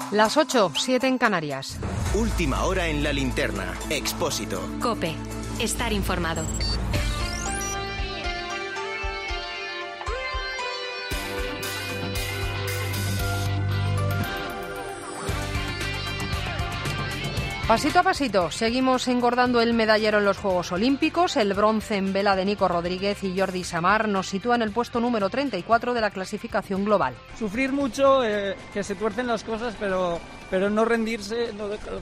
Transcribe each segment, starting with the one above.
Las 8:07 en Canarias. Última hora en la linterna. Expósito. COPE. Estar informado. Pasito a pasito, seguimos engordando el medallero en los Juegos Olímpicos. El bronce en vela de Nico Rodríguez y Jordi Samar nos sitúa en el puesto número 34 de la clasificación global. Sufrir mucho, que se tuercen las cosas, pero no rendirse, no dejar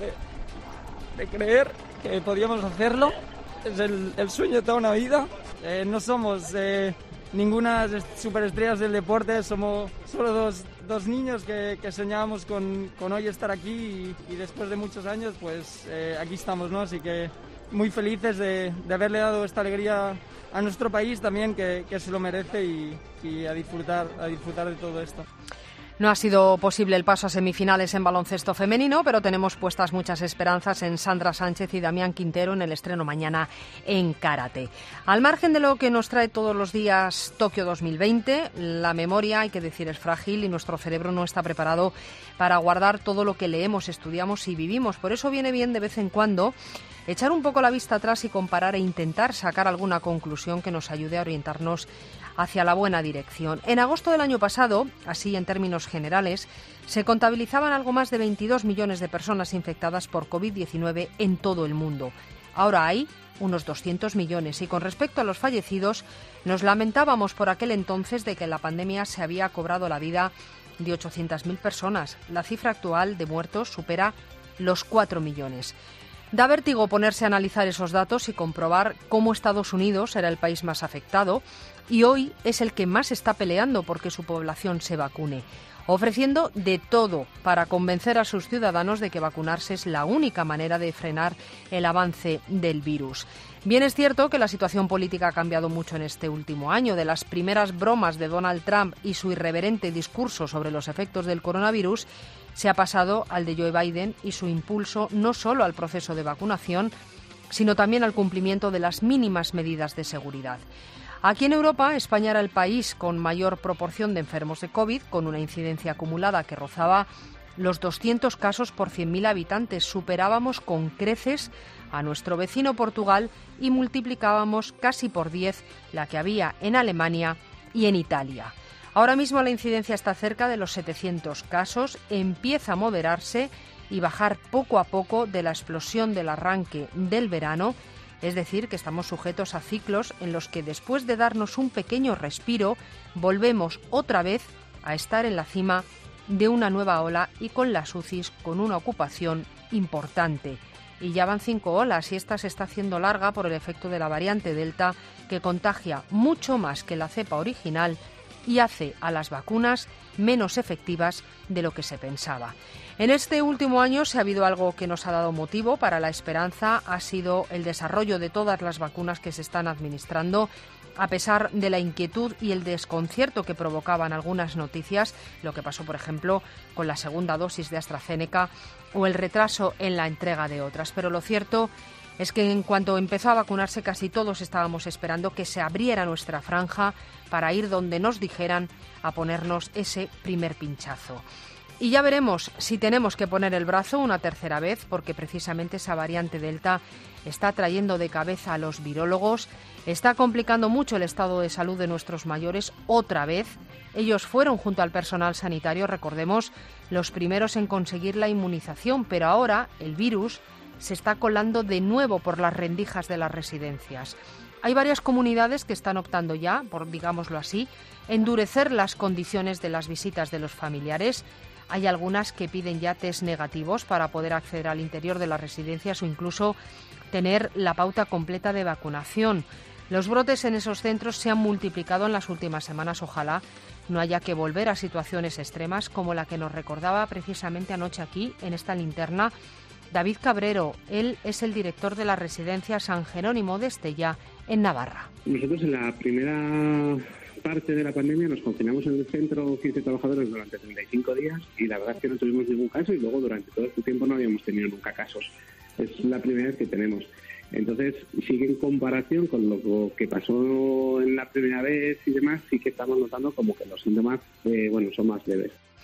de creer que podíamos hacerlo. Es el sueño de toda una vida. No somos ninguna superestrellas del deporte, somos solo dos niños que soñábamos con hoy estar aquí y después de muchos años pues aquí estamos, ¿no? Así que muy felices de haberle dado esta alegría a nuestro país también, que se lo merece, y a disfrutar de todo esto. No ha sido posible el paso a semifinales en baloncesto femenino, pero tenemos puestas muchas esperanzas en Sandra Sánchez y Damián Quintero en el estreno mañana en karate. Al margen de lo que nos trae todos los días Tokio 2020, la memoria, hay que decir, es frágil y nuestro cerebro no está preparado para guardar todo lo que leemos, estudiamos y vivimos. Por eso viene bien de vez en cuando echar un poco la vista atrás y comparar e intentar sacar alguna conclusión que nos ayude a orientarnos hacia la buena dirección. En agosto del año pasado, así en términos generales, se contabilizaban algo más de 22 millones de personas infectadas por COVID-19 en todo el mundo. Ahora hay unos 200 millones y con respecto a los fallecidos, nos lamentábamos por aquel entonces de que la pandemia se había cobrado la vida de 800.000 personas. La cifra actual de muertos supera los 4 millones. Da vértigo ponerse a analizar esos datos y comprobar cómo Estados Unidos era el país más afectado y hoy es el que más está peleando porque su población se vacune, ofreciendo de todo para convencer a sus ciudadanos de que vacunarse es la única manera de frenar el avance del virus. Bien es cierto que la situación política ha cambiado mucho en este último año. De las primeras bromas de Donald Trump y su irreverente discurso sobre los efectos del coronavirus, se ha pasado al de Joe Biden y su impulso no solo al proceso de vacunación, sino también al cumplimiento de las mínimas medidas de seguridad. Aquí en Europa, España era el país con mayor proporción de enfermos de COVID, con una incidencia acumulada que rozaba los 200 casos por 100.000 habitantes. Superábamos con creces a nuestro vecino Portugal y multiplicábamos casi por 10 la que había en Alemania y en Italia. Ahora mismo la incidencia está cerca de los 700 casos, empieza a moderarse y bajar poco a poco de la explosión del arranque del verano. Es decir, que estamos sujetos a ciclos en los que después de darnos un pequeño respiro, volvemos otra vez a estar en la cima de una nueva ola y con las UCIs con una ocupación importante. Y ya van 5 olas y esta se está haciendo larga por el efecto de la variante Delta, que contagia mucho más que la cepa original y hace a las vacunas menos efectivas de lo que se pensaba. En este último año, si ha habido algo que nos ha dado motivo para la esperanza, ha sido el desarrollo de todas las vacunas que se están administrando, a pesar de la inquietud y el desconcierto que provocaban algunas noticias, lo que pasó, por ejemplo, con la segunda dosis de AstraZeneca o el retraso en la entrega de otras. Pero lo cierto es que en cuanto empezó a vacunarse, casi todos estábamos esperando que se abriera nuestra franja para ir donde nos dijeran a ponernos ese primer pinchazo. Y ya veremos si tenemos que poner el brazo una tercera vez, porque precisamente esa variante Delta está trayendo de cabeza a los virólogos, está complicando mucho el estado de salud de nuestros mayores otra vez. Ellos fueron, junto al personal sanitario, recordemos, los primeros en conseguir la inmunización, pero ahora el virus se está colando de nuevo por las rendijas de las residencias. Hay varias comunidades que están optando ya, por digámoslo así, endurecer las condiciones de las visitas de los familiares. Hay algunas que piden ya test negativos para poder acceder al interior de las residencias o incluso tener la pauta completa de vacunación. Los brotes en esos centros se han multiplicado en las últimas semanas. Ojalá no haya que volver a situaciones extremas como la que nos recordaba precisamente anoche aquí, en esta linterna, David Cabrero. Él es el director de la residencia San Jerónimo de Estella, en Navarra. Nosotros en la primera parte de la pandemia nos confinamos en el centro 15 trabajadores durante 35 días y la verdad es que no tuvimos ningún caso y luego durante todo este tiempo no habíamos tenido nunca casos. Es la primera vez que tenemos. Entonces, sí que en comparación con lo que pasó en la primera vez y demás, sí que estamos notando como que los síntomas son más leves.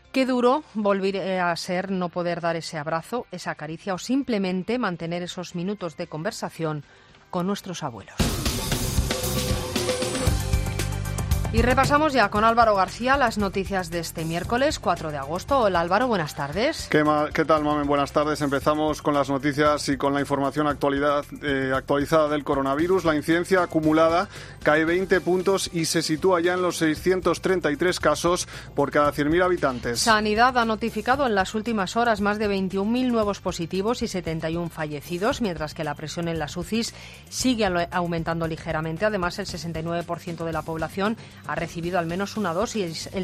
Qué duro volver a ser no poder dar ese abrazo, esa caricia o simplemente mantener esos minutos de conversación con nuestros abuelos. Y repasamos ya con Álvaro García las noticias de este miércoles 4 de agosto. Hola Álvaro, buenas tardes. ¿Qué tal, Mamen? Buenas tardes. Empezamos con las noticias y con la información actualizada del coronavirus. La incidencia acumulada cae 20 puntos y se sitúa ya en los 633 casos por cada 100.000 habitantes. Sanidad ha notificado en las últimas horas más de 21.000 nuevos positivos y 71 fallecidos, mientras que la presión en las UCIs sigue aumentando ligeramente. Además, el 69% de la población ha recibido al menos una dosis, el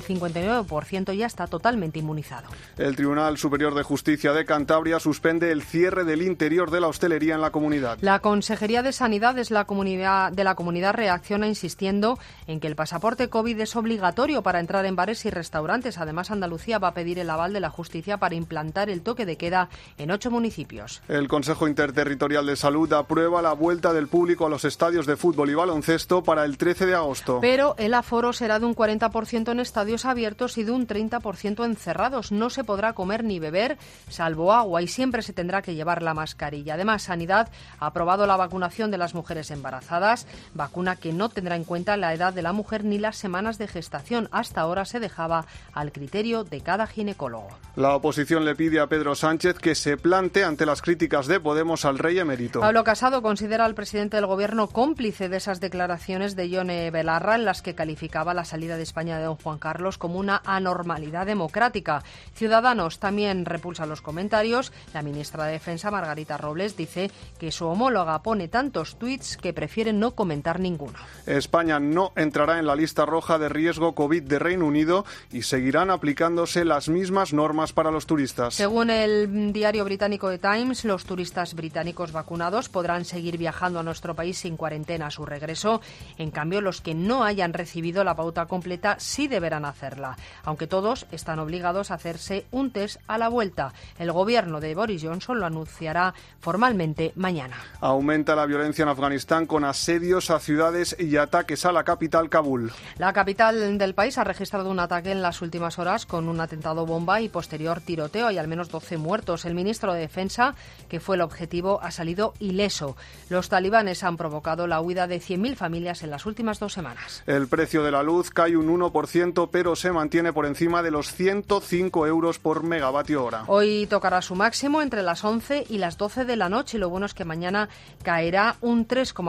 59% ya está totalmente inmunizado. El Tribunal Superior de Justicia de Cantabria suspende el cierre del interior de la hostelería en la comunidad. La Consejería de Sanidad de la comunidad reacciona insistiendo en que el pasaporte COVID es obligatorio para entrar en bares y restaurantes. Además, Andalucía va a pedir el aval de la justicia para implantar el toque de queda en 8 municipios. El Consejo Interterritorial de Salud aprueba la vuelta del público a los estadios de fútbol y baloncesto para el 13 de agosto. Pero el aforo será de un 40% en estadios abiertos y de un 30% en cerrados. No se podrá comer ni beber, salvo agua, y siempre se tendrá que llevar la mascarilla. Además, Sanidad ha aprobado la vacunación de las mujeres embarazadas, vacuna que no tendrá en cuenta la edad de la mujer ni las semanas de gestación. Hasta ahora se dejaba al criterio de cada ginecólogo. La oposición le pide a Pedro Sánchez que se plante ante las críticas de Podemos al rey emérito. Pablo Casado considera al presidente del Gobierno cómplice de esas declaraciones de Ione Belarra en las que calificaba la salida de España de don Juan Carlos como una anormalidad democrática. Ciudadanos también repulsa los comentarios. La ministra de Defensa, Margarita Robles, dice que su homóloga pone tantos tuits que prefiere no comentar ninguno. España no entrará en la lista roja de riesgo COVID de Reino Unido y seguirán aplicándose las mismas normas para los turistas. Según el diario británico The Times, los turistas británicos vacunados podrán seguir viajando a nuestro país sin cuarentena a su regreso. En cambio, los que no hayan recibido la pauta completa sí deberán hacerla, aunque todos están obligados a hacerse un test a la vuelta. El gobierno de Boris Johnson lo anunciará formalmente mañana. Aumenta la violencia en Afganistán con asedios a ciudades y ataques a la capital, Kabul. La capital del país ha registrado un ataque en las últimas horas con un atentado bomba y posterior tiroteo. Hay al menos 12 muertos. El ministro de Defensa, que fue el objetivo, ha salido ileso. Los talibanes han provocado la huida de 100.000 familias en las últimas 2 semanas. El precio de la luz cae un 1%, pero se mantiene por encima de los 105 euros por megavatio hora. Hoy tocará su máximo entre las 11 y las 12 de la noche. Lo bueno es que mañana caerá un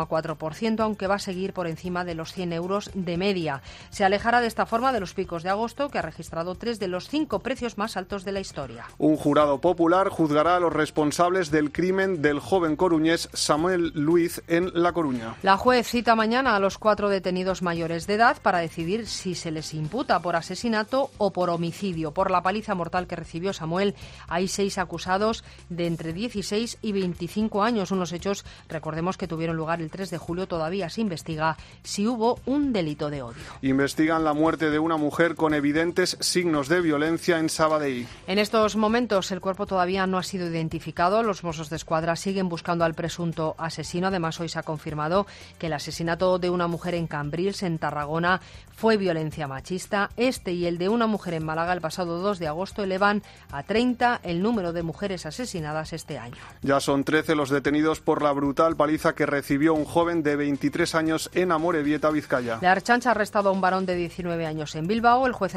3,4%, aunque va a seguir por encima de los 100 euros de media. Se alejará de esta forma de los picos de agosto, que ha registrado 3 de los 5 precios más altos de la historia. Un jurado popular juzgará a los responsables del crimen del joven coruñés Samuel Luiz en La Coruña. La juez cita mañana a los 4 detenidos mayores de edad para decidir si se les imputa por asesinato o por homicidio. Por la paliza mortal que recibió Samuel, hay 6 acusados de entre 16 y 25 años. Unos hechos, recordemos, que tuvieron lugar el 3 de julio. Todavía se investiga si hubo un delito de odio. Investigan la muerte de una mujer con evidentes signos de violencia en Sabadell. En estos momentos el cuerpo todavía no ha sido identificado. Los Mossos de Escuadra siguen buscando al presunto asesino. Además, hoy se ha confirmado que el asesinato de una mujer en Cambrils, en Tarragona, fue violencia machista. Este y el de una mujer en Málaga el pasado 2 de agosto elevan a 30 el número de mujeres asesinadas este año. Ya son 13 los detenidos por la brutal paliza que recibió un joven de 23 años en Amorebieta, Vizcaya. La Ertzaintza ha arrestado a un varón de 19 años en Bilbao. El juez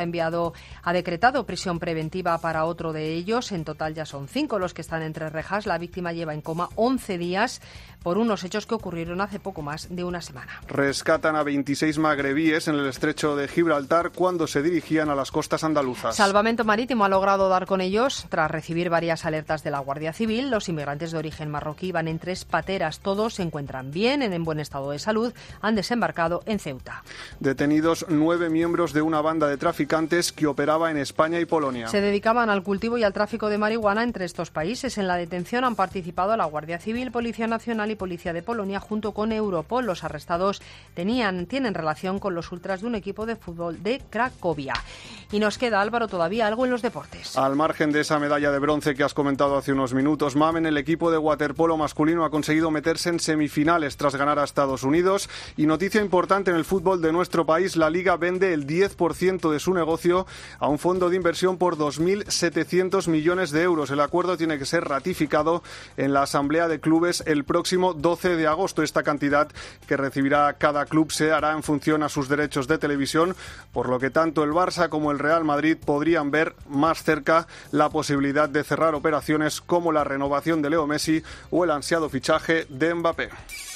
ha decretado prisión preventiva para otro de ellos. En total ya son 5 los que están entre rejas. La víctima lleva en coma 11 días por unos hechos que ocurrieron hace poco más de una semana. Rescatan a 26 magrebíes en el estrecho de Gibraltar cuando se dirigían a las costas andaluzas. Salvamento Marítimo ha logrado dar con ellos tras recibir varias alertas de la Guardia Civil. Los inmigrantes de origen marroquí van en 3 pateras. Todos se encuentran bien, en buen estado de salud. Han desembarcado en Ceuta. Detenidos 9 miembros de una banda de traficantes que operaba en España y Polonia. Se dedicaban al cultivo y al tráfico de marihuana entre estos países. En la detención han participado la Guardia Civil, Policía Nacional y Policía de Polonia junto con Europol. Los arrestados tienen relación con los los ultras de un equipo de fútbol de Cracovia. Y nos queda, Álvaro, todavía algo en los deportes. Al margen de esa medalla de bronce que has comentado hace unos minutos, Mamen, el equipo de waterpolo masculino ha conseguido meterse en semifinales tras ganar a Estados Unidos. Y noticia importante en el fútbol de nuestro país, la Liga vende el 10% de su negocio a un fondo de inversión por 2.700 millones de euros. El acuerdo tiene que ser ratificado en la Asamblea de Clubes el próximo 12 de agosto. Esta cantidad que recibirá cada club se hará en función a sus derechos de televisión, por lo que tanto el Barça como el Real Madrid podrían ver más cerca la posibilidad de cerrar operaciones como la renovación de Leo Messi o el ansiado fichaje de Mbappé.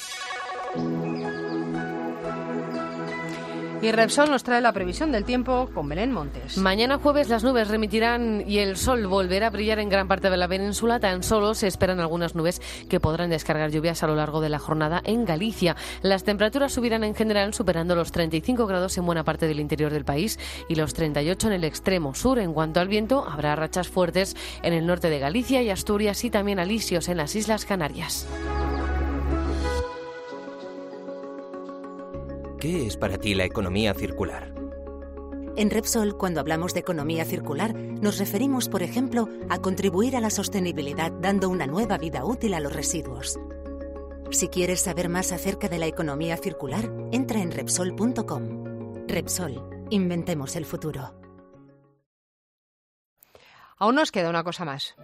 Y Repsol nos trae la previsión del tiempo con Belén Montes. Mañana jueves las nubes remitirán y el sol volverá a brillar en gran parte de la península. Tan solo se esperan algunas nubes que podrán descargar lluvias a lo largo de la jornada en Galicia. Las temperaturas subirán en general, superando los 35 grados en buena parte del interior del país y los 38 en el extremo sur. En cuanto al viento, habrá rachas fuertes en el norte de Galicia y Asturias y también alisios en las Islas Canarias. ¿Qué es para ti la economía circular? En Repsol, cuando hablamos de economía circular, nos referimos, por ejemplo, a contribuir a la sostenibilidad dando una nueva vida útil a los residuos. Si quieres saber más acerca de la economía circular, entra en Repsol.com. Repsol, inventemos el futuro. Aún nos queda una cosa más.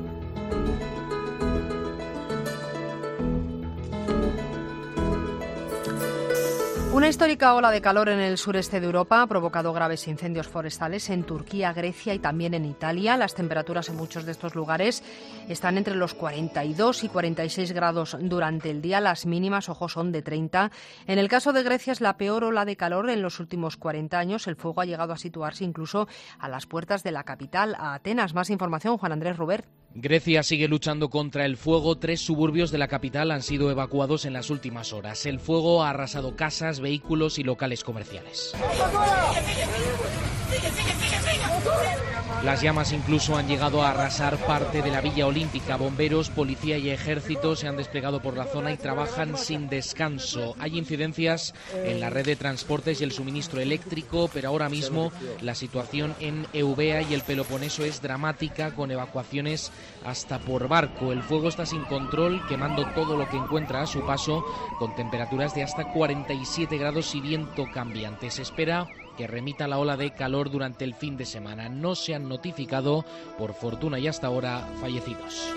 Una histórica ola de calor en el sureste de Europa ha provocado graves incendios forestales en Turquía, Grecia y también en Italia. Las temperaturas en muchos de estos lugares están entre los 42 y 46 grados durante el día. Las mínimas, ojo, son de 30. En el caso de Grecia es la peor ola de calor en los últimos 40 años. El fuego ha llegado a situarse incluso a las puertas de la capital, a Atenas. Más información, Juan Andrés Rubert. Grecia sigue luchando contra el fuego. 3 suburbios de la capital han sido evacuados en las últimas horas. El fuego ha arrasado casas, vehículos y locales comerciales. Las llamas incluso han llegado a arrasar parte de la Villa Olímpica. Bomberos, policía y ejército se han desplegado por la zona y trabajan sin descanso. Hay incidencias en la red de transportes y el suministro eléctrico, pero ahora mismo la situación en Eubea y el Peloponeso es dramática, con evacuaciones hasta por barco. El fuego está sin control, quemando todo lo que encuentra a su paso, con temperaturas de hasta 47 grados y viento cambiante. Se espera que remita la ola de calor durante el fin de semana. No se han notificado, por fortuna y hasta ahora, fallecidos.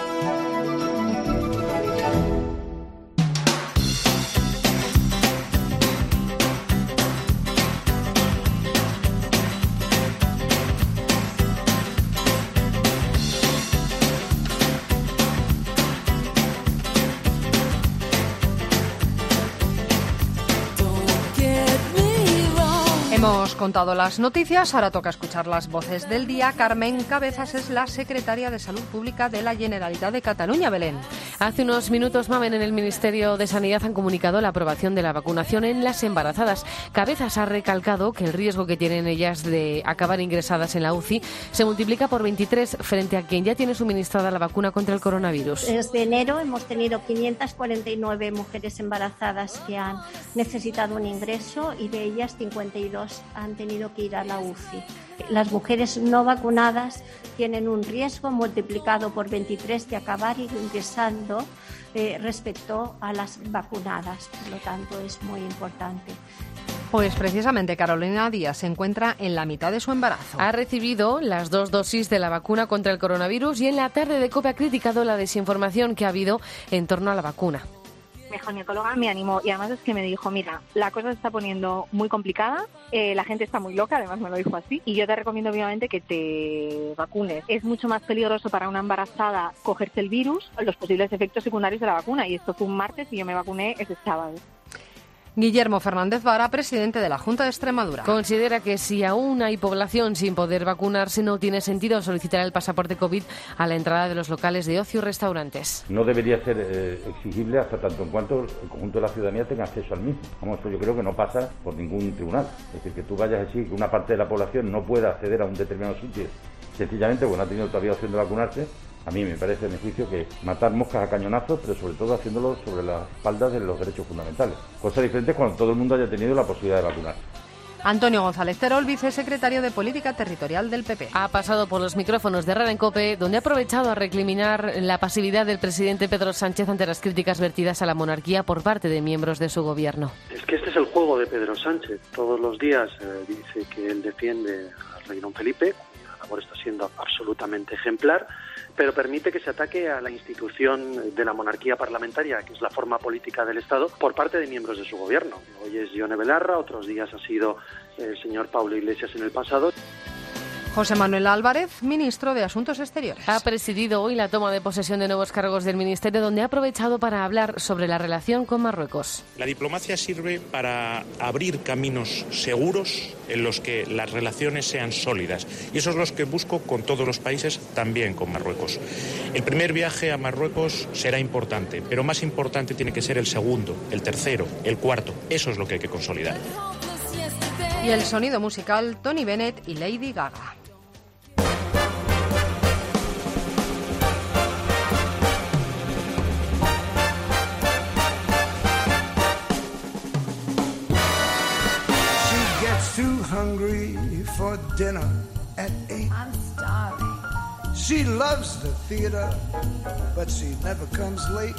Hemos contado las noticias, ahora toca escuchar las voces del día. Carmen Cabezas es la secretaria de Salud Pública de la Generalitat de Cataluña. Belén. Hace unos minutos, Mamen, en el Ministerio de Sanidad han comunicado la aprobación de la vacunación en las embarazadas. Cabezas ha recalcado que el riesgo que tienen ellas de acabar ingresadas en la UCI se multiplica por 23 frente a quien ya tiene suministrada la vacuna contra el coronavirus. Desde enero hemos tenido 549 mujeres embarazadas que han necesitado un ingreso y de ellas 52 han tenido que ir a la UCI. Las mujeres no vacunadas tienen un riesgo multiplicado por 23 de acabar ingresando respecto a las vacunadas. Por lo tanto, es muy importante. Pues precisamente Carolina Díaz se encuentra en la mitad de su embarazo. Ha recibido las 2 dosis de la vacuna contra el coronavirus y en la tarde de COPE ha criticado la desinformación que ha habido en torno a la vacuna. Mi ginecóloga me animó y además es que me dijo, mira, la cosa se está poniendo muy complicada, la gente está muy loca, además me lo dijo así, y yo te recomiendo vivamente que te vacunes. Es mucho más peligroso para una embarazada cogerse el virus, los posibles efectos secundarios de la vacuna, y esto fue un martes y yo me vacuné ese sábado. Guillermo Fernández Vara, presidente de la Junta de Extremadura. Considera que si aún hay población sin poder vacunarse, no tiene sentido solicitar el pasaporte COVID a la entrada de los locales de ocio y restaurantes. No debería ser exigible hasta tanto en cuanto el conjunto de la ciudadanía tenga acceso al mismo. Vamos, yo creo que no pasa por ningún tribunal. Es decir, que tú vayas así, que una parte de la población no pueda acceder a un determinado sitio, sencillamente porque no ha tenido todavía opción de vacunarse, A mí me parece, a mi juicio, que matar moscas a cañonazos, pero sobre todo haciéndolo sobre las espaldas de los derechos fundamentales. Cosa diferente cuando todo el mundo haya tenido la posibilidad de vacunar. Antonio González Terol, vicesecretario de Política Territorial del PP. Ha pasado por los micrófonos de Herrera en COPE, donde ha aprovechado a recriminar la pasividad del presidente Pedro Sánchez ante las críticas vertidas a la monarquía por parte de miembros de su gobierno. Es que este es el juego de Pedro Sánchez. Todos los días dice que él defiende al rey don Felipe, cuya labor está siendo absolutamente ejemplar, pero permite que se ataque a la institución de la monarquía parlamentaria, que es la forma política del Estado, por parte de miembros de su gobierno. Hoy es Ione Belarra, otros días ha sido el señor Pablo Iglesias en el pasado. José Manuel Álvarez, ministro de Asuntos Exteriores. Ha presidido hoy la toma de posesión de nuevos cargos del Ministerio, donde ha aprovechado para hablar sobre la relación con Marruecos. La diplomacia sirve para abrir caminos seguros en los que las relaciones sean sólidas. Y eso es lo que busco con todos los países, también con Marruecos. El primer viaje a Marruecos será importante, pero más importante tiene que ser el segundo, el tercero, el cuarto. Eso es lo que hay que consolidar. Y el sonido musical, Tony Bennett y Lady Gaga. Too hungry for dinner at 8. I'm starving. She loves the theater, but she never comes late.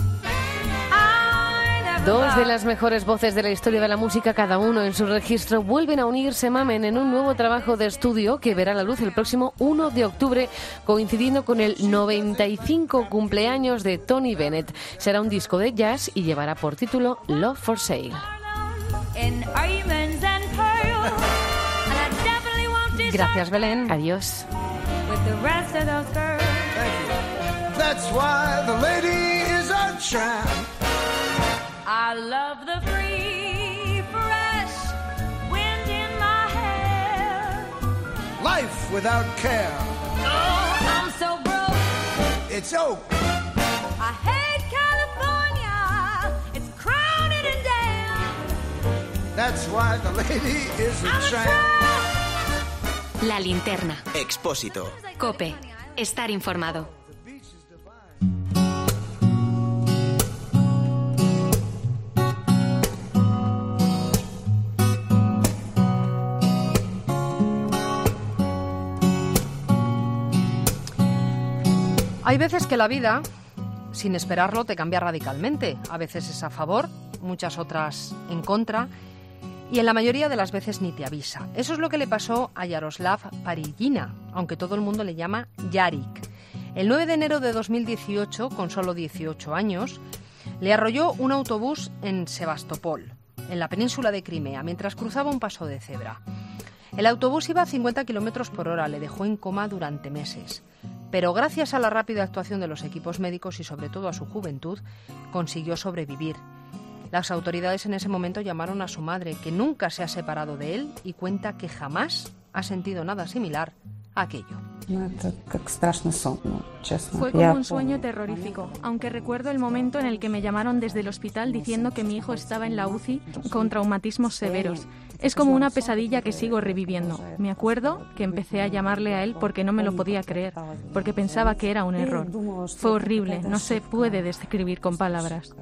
Dos de las mejores voces de la historia de la música, cada uno en su registro, vuelven a unirse, mamen, en un nuevo trabajo de estudio que verá la luz el próximo 1 de octubre, coincidiendo con el 95 cumpleaños de Tony Bennett. Será un disco de jazz y llevará por título Love for Sale. Gracias, Belén. Adiós. That's why the lady is a tramp. I love the free, fresh wind in my hair. Life without care. Oh, I'm so broke. It's oak. I hate California. It's crowded and damn. That's why the lady is a tramp. La linterna. Expósito. COPE. Estar informado. Hay veces que la vida, sin esperarlo, te cambia radicalmente. A veces es a favor, muchas otras en contra, y en la mayoría de las veces ni te avisa. Eso es lo que le pasó a Yaroslav Parillina, aunque todo el mundo le llama Yarik. El 9 de enero de 2018, con solo 18 años, le arrolló un autobús en Sebastopol, en la península de Crimea, mientras cruzaba un paso de cebra. El autobús iba a 50 km por hora, le dejó en coma durante meses. Pero gracias a la rápida actuación de los equipos médicos y sobre todo a su juventud, consiguió sobrevivir. Las autoridades en ese momento llamaron a su madre, que nunca se ha separado de él, y cuenta que jamás ha sentido nada similar a aquello. Fue como un sueño terrorífico, aunque recuerdo el momento en el que me llamaron desde el hospital diciendo que mi hijo estaba en la UCI con traumatismos severos. Es como una pesadilla que sigo reviviendo. Me acuerdo que empecé a llamarle a él porque no me lo podía creer, porque pensaba que era un error. Fue horrible, no se puede describir con palabras.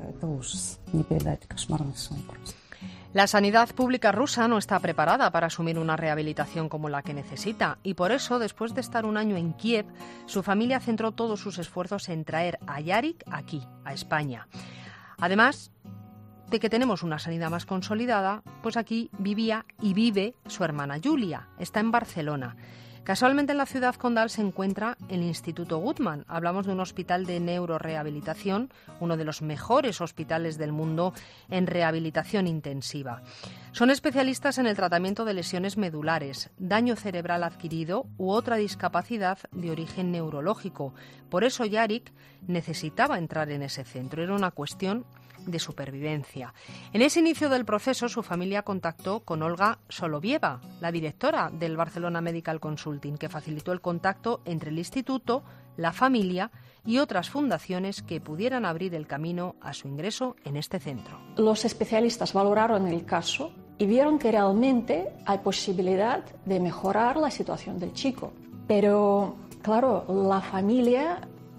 La sanidad pública rusa no está preparada para asumir una rehabilitación como la que necesita y por eso, después de estar un año en Kiev, su familia centró todos sus esfuerzos en traer a Yarik aquí, a España. Además de que tenemos una sanidad más consolidada, pues aquí vivía y vive su hermana Julia. Está en Barcelona. Casualmente en la ciudad condal se encuentra el Instituto Guttmann. Hablamos de un hospital de neurorehabilitación, uno de los mejores hospitales del mundo en rehabilitación intensiva. Son especialistas en el tratamiento de lesiones medulares, daño cerebral adquirido u otra discapacidad de origen neurológico. Por eso Yarik necesitaba entrar en ese centro. Era una cuestión de supervivencia. En ese inicio del proceso, su familia contactó con Olga Solovieva, la directora del Barcelona Medical Consulting, que facilitó el contacto entre el instituto, la familia y otras fundaciones que pudieran abrir el camino a su ingreso en este centro. Los especialistas valoraron el caso y vieron que realmente hay posibilidad de mejorar la situación del chico. Pero, claro, la familia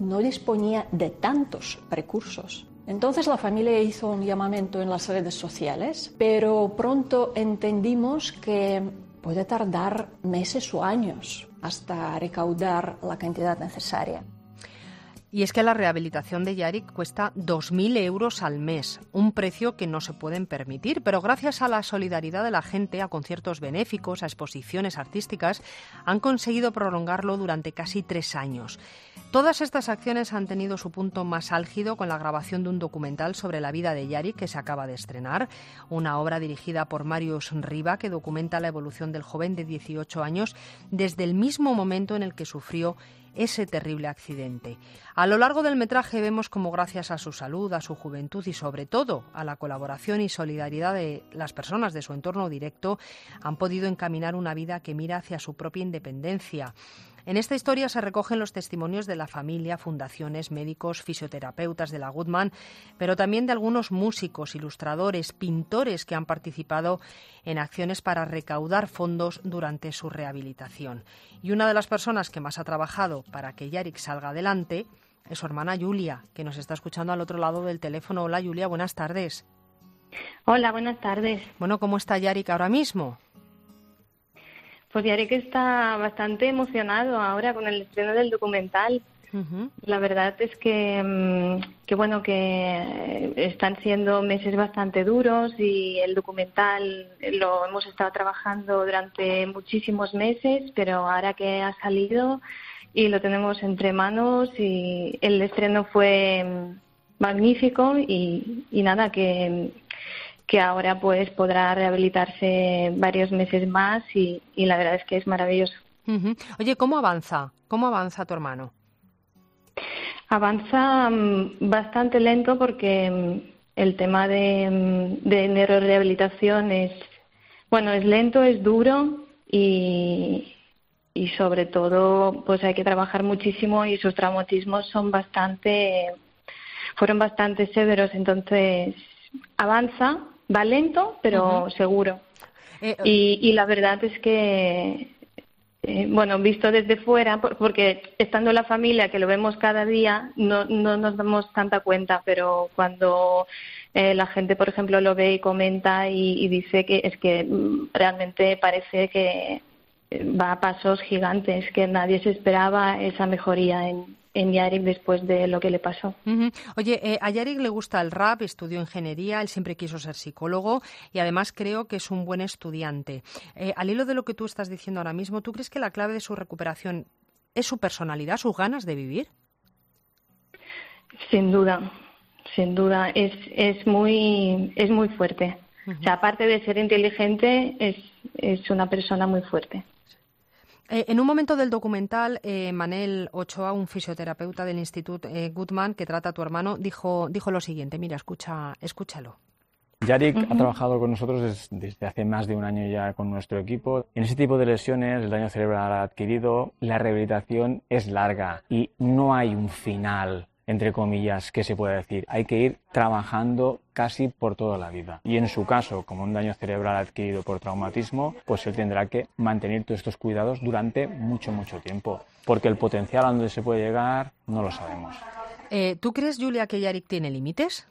no disponía de tantos recursos. Entonces la familia hizo un llamamiento en las redes sociales, pero pronto entendimos que puede tardar meses o años hasta recaudar la cantidad necesaria. Y es que la rehabilitación de Yarik cuesta 2.000 euros al mes, un precio que no se pueden permitir, pero gracias a la solidaridad de la gente, a conciertos benéficos, a exposiciones artísticas, han conseguido prolongarlo durante casi 3 años. Todas estas acciones han tenido su punto más álgido con la grabación de un documental sobre la vida de Yarik que se acaba de estrenar, una obra dirigida por Marius Riva que documenta la evolución del joven de 18 años desde el mismo momento en el que sufrió ese terrible accidente. A lo largo del metraje vemos cómo gracias a su salud, a su juventud y sobre todo a la colaboración y solidaridad de las personas de su entorno directo han podido encaminar una vida que mira hacia su propia independencia. En esta historia se recogen los testimonios de la familia, fundaciones, médicos, fisioterapeutas de la Goodman, pero también de algunos músicos, ilustradores, pintores que han participado en acciones para recaudar fondos durante su rehabilitación. Y una de las personas que más ha trabajado para que Yarik salga adelante es su hermana Julia, que nos está escuchando al otro lado del teléfono. Hola Julia, buenas tardes. Hola, buenas tardes. Bueno, ¿cómo está Yarik ahora mismo? Pues Yarik está bastante emocionado ahora con el estreno del documental. Uh-huh. La verdad es que están siendo meses bastante duros y el documental lo hemos estado trabajando durante muchísimos meses, pero ahora que ha salido y lo tenemos entre manos y el estreno fue magnífico y nada, que ahora pues podrá rehabilitarse varios meses más y la verdad es que es maravilloso. Uh-huh. Oye, ¿cómo avanza tu hermano? Avanza bastante lento porque el tema de neurorehabilitación es lento, es duro y sobre todo pues hay que trabajar muchísimo y sus traumatismos fueron bastante severos, entonces avanza. Va lento, pero seguro. Y la verdad es que, visto desde fuera, porque estando la familia, que lo vemos cada día, no nos damos tanta cuenta, pero cuando la gente, por ejemplo, lo ve y comenta y dice que es que realmente parece que va a pasos gigantes, que nadie se esperaba esa mejoría en Yarik después de lo que le pasó. Uh-huh. Oye, a Yarik le gusta el rap, estudió ingeniería, él siempre quiso ser psicólogo y además creo que es un buen estudiante. Al hilo de lo que tú estás diciendo ahora mismo, ¿tú crees que la clave de su recuperación es su personalidad, sus ganas de vivir? Sin duda, es muy fuerte. Uh-huh. O sea, aparte de ser inteligente, es una persona muy fuerte. En un momento del documental, Manel Ochoa, un fisioterapeuta del Instituto Goodman que trata a tu hermano, dijo lo siguiente. Mira, escúchalo. Yarik ha trabajado con nosotros desde hace más de un año ya con nuestro equipo. En ese tipo de lesiones, el daño cerebral adquirido, la rehabilitación es larga y no hay un final, entre comillas, que se pueda decir. Hay que ir trabajando casi por toda la vida. Y en su caso, como un daño cerebral adquirido por traumatismo, pues él tendrá que mantener todos estos cuidados durante mucho tiempo. Porque el potencial a donde se puede llegar no lo sabemos. ¿Tú crees, Julia, que Yarik tiene límites?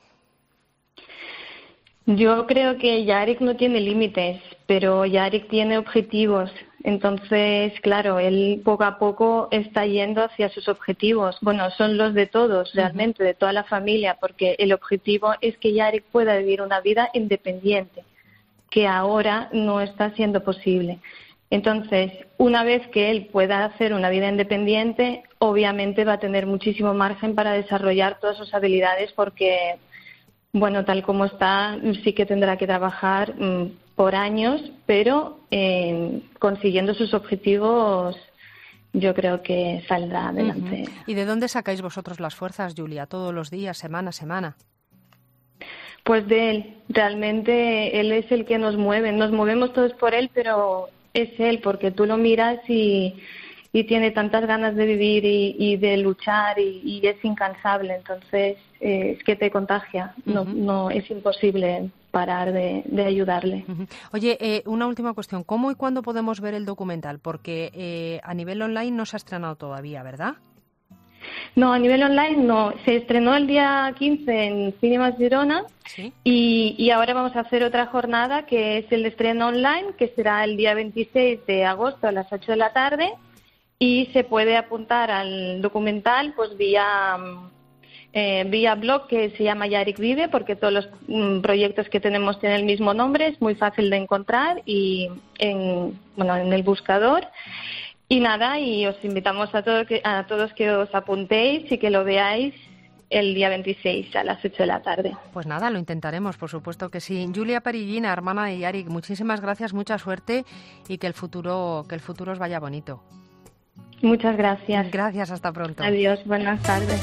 Yo creo que Yarik no tiene límites, pero Yarik tiene objetivos. Entonces, claro, él poco a poco está yendo hacia sus objetivos. Bueno, son los de todos, realmente, de toda la familia, porque el objetivo es que Yarik pueda vivir una vida independiente, que ahora no está siendo posible. Entonces, una vez que él pueda hacer una vida independiente, obviamente va a tener muchísimo margen para desarrollar todas sus habilidades porque, tal como está, sí que tendrá que trabajar por años, pero consiguiendo sus objetivos yo creo que saldrá adelante. Uh-huh. ¿Y de dónde sacáis vosotros las fuerzas, Julia, todos los días, semana a semana? Pues de él, realmente él es el que nos mueve, nos movemos todos por él, pero es él, porque tú lo miras y tiene tantas ganas de vivir y de luchar y es incansable, entonces es que te contagia, no es imposible parar de ayudarle. Uh-huh. Oye, una última cuestión, ¿cómo y cuándo podemos ver el documental? Porque a nivel online no se ha estrenado todavía, ¿verdad? No, a nivel online no. Se estrenó el día 15 en Cinemas Girona. ¿Sí? Y ahora vamos a hacer otra jornada que es el estreno online, que será el día 26 de agosto a las 8 de la tarde. Y se puede apuntar al documental pues vía blog, que se llama Yarik Vive, porque todos los proyectos que tenemos tienen el mismo nombre, es muy fácil de encontrar y en el buscador. Y nada, y os invitamos a todos que os apuntéis y que lo veáis el día 26 a las 8 de la tarde. Pues nada, lo intentaremos, por supuesto que sí. Julia Perillina, hermana de Yarik, muchísimas gracias, mucha suerte y que el futuro os vaya bonito. Muchas gracias. Gracias, hasta pronto. Adiós, buenas tardes.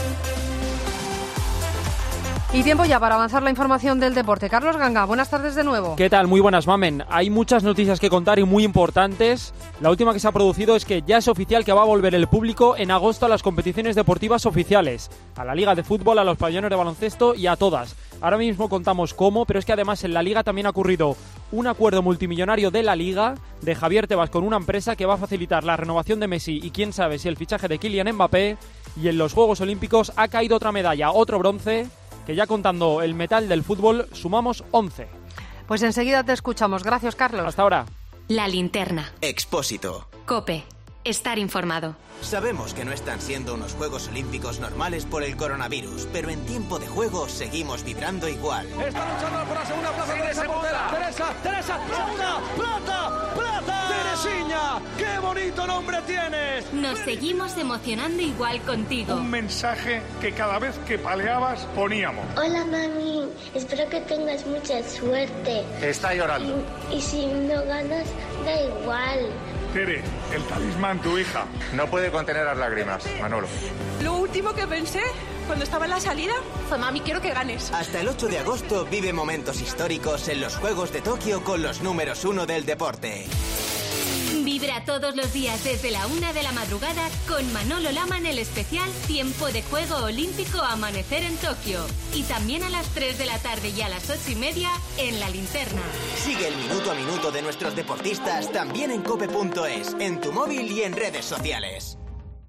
Y tiempo ya para avanzar la información del deporte. Carlos Ganga, buenas tardes de nuevo. ¿Qué tal? Muy buenas, Mamen. Hay muchas noticias que contar y muy importantes. La última que se ha producido es que ya es oficial que va a volver el público en agosto a las competiciones deportivas oficiales, a la Liga de Fútbol, a los pabellones de baloncesto y a todas. Ahora mismo contamos cómo, pero es que además en la Liga también ha ocurrido un acuerdo multimillonario de la Liga, de Javier Tebas con una empresa que va a facilitar la renovación de Messi y quién sabe si el fichaje de Kylian Mbappé. Y en los Juegos Olímpicos ha caído otra medalla, otro bronce, que ya contando el metal del fútbol sumamos 11. Pues enseguida te escuchamos. Gracias, Carlos. Hasta ahora. La linterna. Expósito. COPE. Estar informado. Sabemos que no están siendo unos Juegos Olímpicos normales por el coronavirus, pero en tiempo de juego seguimos vibrando igual. Está luchando por la segunda plaza. Teresa, segunda, plata. Teresiña, qué bonito nombre tienes. Nos seguimos emocionando igual contigo. Un mensaje que cada vez que paleabas poníamos. Hola mami, espero que tengas mucha suerte. Está llorando. Y si no ganas, da igual. Tere, el talismán, tu hija. No puede contener las lágrimas, Manolo. Lo último que pensé cuando estaba en la salida fue, mami, quiero que ganes. Hasta el 8 de agosto vive momentos históricos en los Juegos de Tokio con los números 1 del deporte. Vibra todos los días desde la 1 de la madrugada con Manolo Lama en el especial Tiempo de Juego Olímpico Amanecer en Tokio. Y también a las 3 de la tarde y a las 8:30 en La Linterna. Sigue el minuto a minuto de nuestros deportistas también en cope.es, en tu móvil y en redes sociales.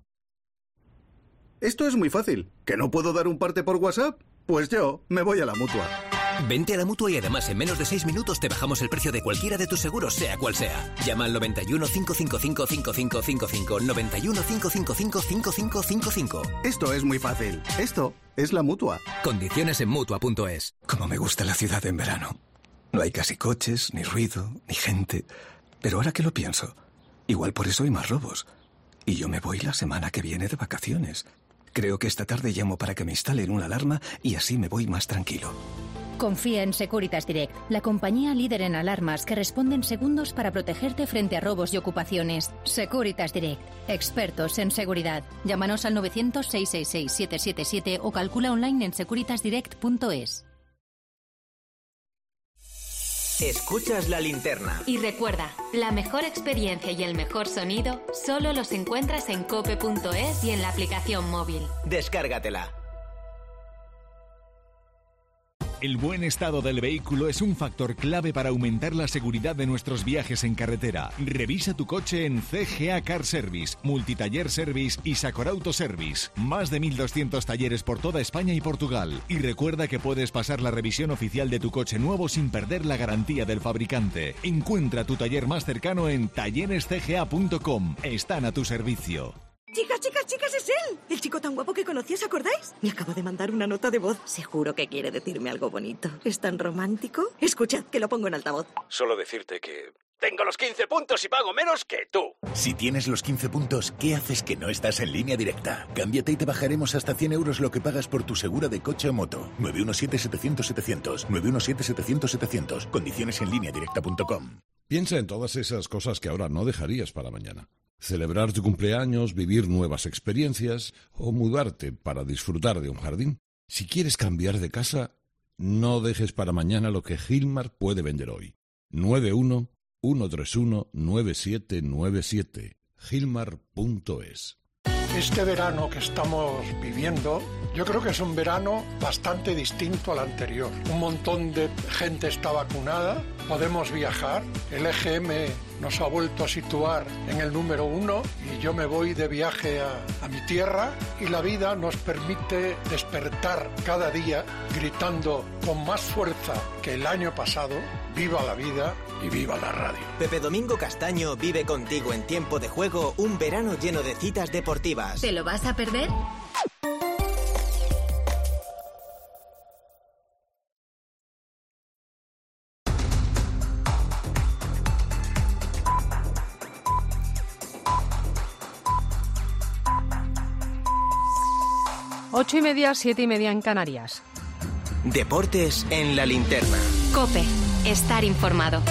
Esto es muy fácil. ¿Que no puedo dar un parte por WhatsApp? Pues yo me voy a la Mutua. Vente a la Mutua y además en menos de 6 minutos te bajamos el precio de cualquiera de tus seguros, sea cual sea. Llama al 91 555 5555. 91 555 5555. Esto es muy fácil. Esto es la Mutua. Condiciones en Mutua.es. Como me gusta la ciudad en verano. No hay casi coches, ni ruido, ni gente. Pero ahora que lo pienso, igual por eso hay más robos. Y yo me voy la semana que viene de vacaciones. Creo que esta tarde llamo para que me instalen una alarma y así me voy más tranquilo. Confía en Securitas Direct, la compañía líder en alarmas que responde en segundos para protegerte frente a robos y ocupaciones. Securitas Direct, expertos en seguridad. Llámanos al 900-666-777 o calcula online en securitasdirect.es. Escuchas La Linterna. Y recuerda, la mejor experiencia y el mejor sonido solo los encuentras en cope.es y en la aplicación móvil. Descárgatela. El buen estado del vehículo es un factor clave para aumentar la seguridad de nuestros viajes en carretera. Revisa tu coche en CGA Car Service, Multitaller Service y Sacor Auto Service. Más de 1.200 talleres por toda España y Portugal. Y recuerda que puedes pasar la revisión oficial de tu coche nuevo sin perder la garantía del fabricante. Encuentra tu taller más cercano en tallerescga.com. Están a tu servicio. Chicas, es él. El chico tan guapo que conocí, ¿os acordáis? Me acabo de mandar una nota de voz. Seguro que quiere decirme algo bonito. ¿Es tan romántico? Escuchad, que lo pongo en altavoz. Solo decirte que tengo los 15 puntos y pago menos que tú. Si tienes los 15 puntos, ¿qué haces que no estás en Línea Directa? Cámbiate y te bajaremos hasta 100 euros lo que pagas por tu segura de coche o moto. 917-700-700. 917-700-700. Condiciones en lineadirecta.com. Piensa en todas esas cosas que ahora no dejarías para mañana. Celebrar tu cumpleaños, vivir nuevas experiencias o mudarte para disfrutar de un jardín. Si quieres cambiar de casa, no dejes para mañana lo que Gilmar puede vender hoy. 91-131-9797. Gilmar.es. Este verano que estamos viviendo Yo creo que es un verano bastante distinto al anterior. Un montón de gente está vacunada, podemos viajar, el EGM nos ha vuelto a situar en el número 1 y yo me voy de viaje a mi tierra y la vida nos permite despertar cada día gritando con más fuerza que el año pasado: ¡viva la vida y viva la radio! Pepe Domingo Castaño vive contigo en Tiempo de Juego un verano lleno de citas deportivas. ¿Te lo vas a perder? Ocho y media, 7 y media en Canarias. Deportes en la linterna. COPE. Estar informado.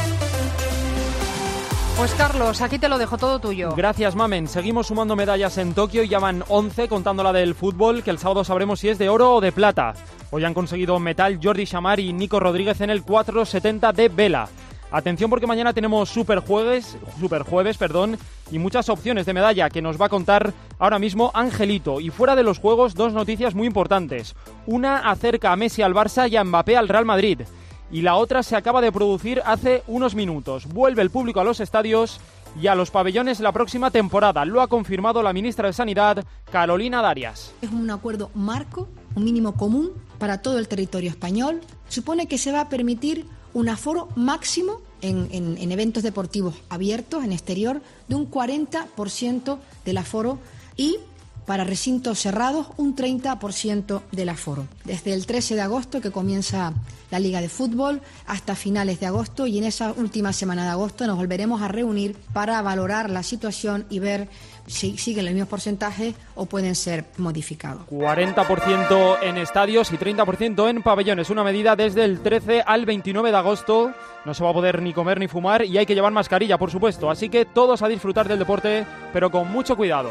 Pues Carlos, aquí te lo dejo todo tuyo. Gracias, Mamen. Seguimos sumando medallas en Tokio y ya van 11 contando la del fútbol, que el sábado sabremos si es de oro o de plata. Hoy han conseguido metal Jordi Samar y Nico Rodríguez en el 470 de vela. Atención porque mañana tenemos superjueves, y muchas opciones de medalla que nos va a contar ahora mismo Angelito. Y fuera de los juegos, dos noticias muy importantes. Una acerca a Messi al Barça y a Mbappé al Real Madrid. Y la otra se acaba de producir hace unos minutos. Vuelve el público a los estadios y a los pabellones la próxima temporada. Lo ha confirmado la ministra de Sanidad, Carolina Darias. Es un acuerdo marco, un mínimo común para todo el territorio español. Supone que se va a permitir un aforo máximo en eventos deportivos abiertos, en exterior, de un 40% del aforo y para recintos cerrados un 30% del aforo. Desde el 13 de agosto que comienza la Liga de Fútbol hasta finales de agosto, y en esa última semana de agosto nos volveremos a reunir para valorar la situación y ver si siguen los mismos porcentajes o pueden ser modificados. 40% en estadios y 30% en pabellones. Una medida desde el 13 al 29 de agosto. No se va a poder ni comer ni fumar y hay que llevar mascarilla, por supuesto. Así que todos a disfrutar del deporte, pero con mucho cuidado.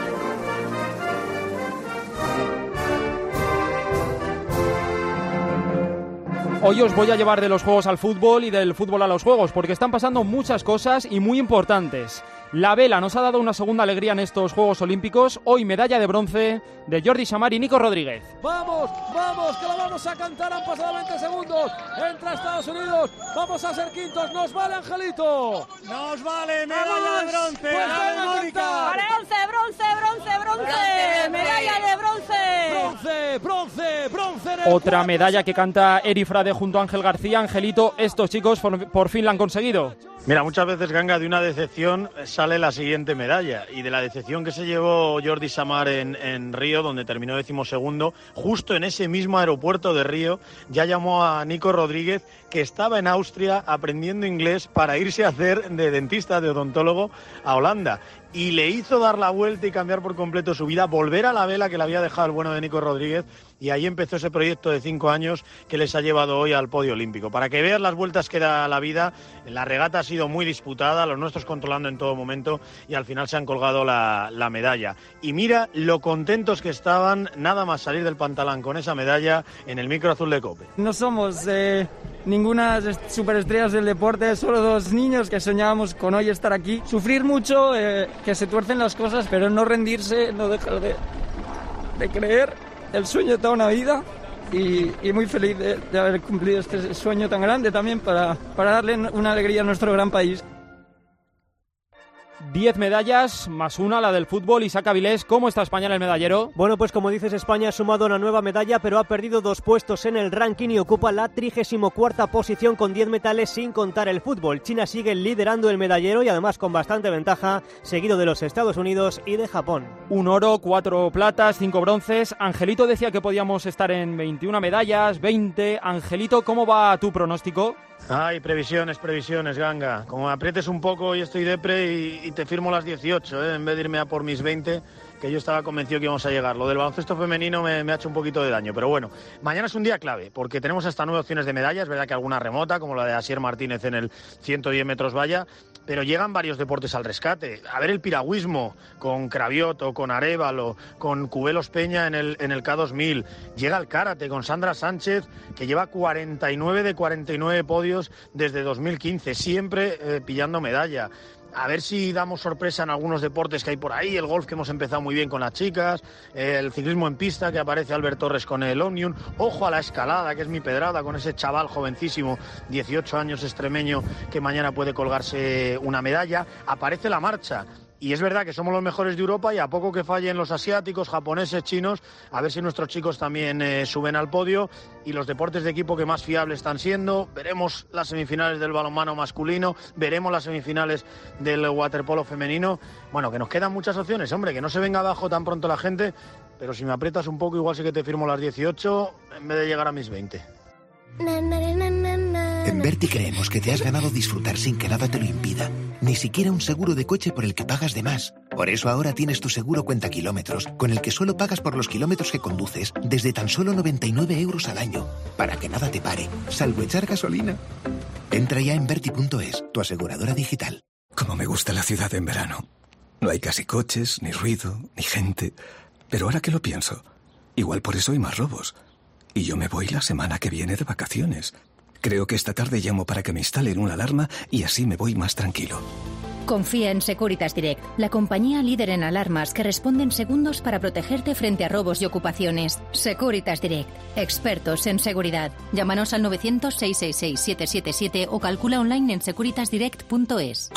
Hoy os voy a llevar de los juegos al fútbol y del fútbol a los juegos, porque están pasando muchas cosas y muy importantes. La vela nos ha dado una segunda alegría en estos Juegos Olímpicos. Hoy medalla de bronce de Jordi Samar y Nico Rodríguez. ¡Vamos, vamos, que lo vamos a cantar! Han pasado 20 segundos. Entra Estados Unidos. Vamos a ser quintos. ¡Nos vale, Angelito! ¡Nos vale! ¡Medalla de bronce! Pues venga, Mónica. ¡Bronce! ¡Medalla de bronce! ¡Bronce! Otra medalla que canta Eri Frade junto a Ángel García. Angelito, estos chicos por fin la han conseguido. Mira, muchas veces, Ganga, de una decepción sale la siguiente medalla. Y de la decepción que se llevó Jordi Samar en Río, donde terminó 12º, justo en ese mismo aeropuerto de Río, ya llamó a Nico Rodríguez, que estaba en Austria aprendiendo inglés para irse a hacer de dentista, de odontólogo, a Holanda. Y le hizo dar la vuelta y cambiar por completo su vida, volver a la vela que le había dejado el bueno de Nico Rodríguez, y ahí empezó ese proyecto de 5 años que les ha llevado hoy al podio olímpico. Para que veas las vueltas que da la vida, la regata ha sido muy disputada, los nuestros controlando en todo momento, y al final se han colgado la medalla. Y mira lo contentos que estaban nada más salir del pantalón con esa medalla en el micro azul de COPE. No somos ninguna superestrellas del deporte, solo dos niños que soñábamos con hoy estar aquí. Sufrir mucho, que se tuercen las cosas, pero no rendirse, no dejar de creer. El sueño de toda una vida y muy feliz de haber cumplido este sueño tan grande también para darle una alegría a nuestro gran país. 10 medallas, más una, la del fútbol. Isaac Avilés, ¿cómo está España en el medallero? Bueno, pues como dices, España ha sumado una nueva medalla, pero ha perdido 2 puestos en el ranking y ocupa la 34ª posición con 10 metales sin contar el fútbol. China sigue liderando el medallero y además con bastante ventaja, seguido de los Estados Unidos y de Japón. 1 oro, 4 platas, 5 bronces. Angelito decía que podíamos estar en 21 medallas, 20. Angelito, ¿cómo va tu pronóstico? Ay, previsiones, Ganga. Como me aprietes un poco y estoy depre y te firmo las 18, en vez de irme a por mis 20, que yo estaba convencido que íbamos a llegar. Lo del baloncesto femenino me ha hecho un poquito de daño, pero bueno, mañana es un día clave, porque tenemos hasta 9 opciones de medallas, verdad que alguna remota, como la de Asier Martínez en el 110 metros valla, pero llegan varios deportes al rescate. A ver el piragüismo con Cravioto, con Arévalo, con Cubelos Peña en el K2000. Llega el karate con Sandra Sánchez, que lleva 49 de 49 podios desde 2015, siempre pillando medalla. A ver si damos sorpresa en algunos deportes que hay por ahí, el golf que hemos empezado muy bien con las chicas, el ciclismo en pista que aparece Albert Torres con el Omnium, ojo a la escalada que es mi pedrada con ese chaval jovencísimo, 18 años extremeño que mañana puede colgarse una medalla, aparece la marcha. Y es verdad que somos los mejores de Europa y a poco que fallen los asiáticos, japoneses, chinos, a ver si nuestros chicos también suben al podio. Y los deportes de equipo que más fiables están siendo, veremos las semifinales del balonmano masculino, veremos las semifinales del waterpolo femenino. Bueno, que nos quedan muchas opciones, hombre, que no se venga abajo tan pronto la gente, pero si me aprietas un poco igual sí que te firmo las 18 en vez de llegar a mis 20. En Verti creemos que te has ganado disfrutar sin que nada te lo impida. Ni siquiera un seguro de coche por el que pagas de más. Por eso ahora tienes tu seguro cuenta kilómetros, con el que solo pagas por los kilómetros que conduces, desde tan solo 99 euros al año. Para que nada te pare, salvo echar gasolina. Entra ya en Verti.es, tu aseguradora digital. Como me gusta la ciudad en verano. No hay casi coches, ni ruido, ni gente. Pero ahora que lo pienso, igual por eso hay más robos. Y yo me voy la semana que viene de vacaciones. Creo que esta tarde llamo para que me instalen una alarma y así me voy más tranquilo. Confía en Securitas Direct, la compañía líder en alarmas que responde en segundos para protegerte frente a robos y ocupaciones. Securitas Direct, expertos en seguridad. Llámanos al 900-666-777 o calcula online en securitasdirect.es.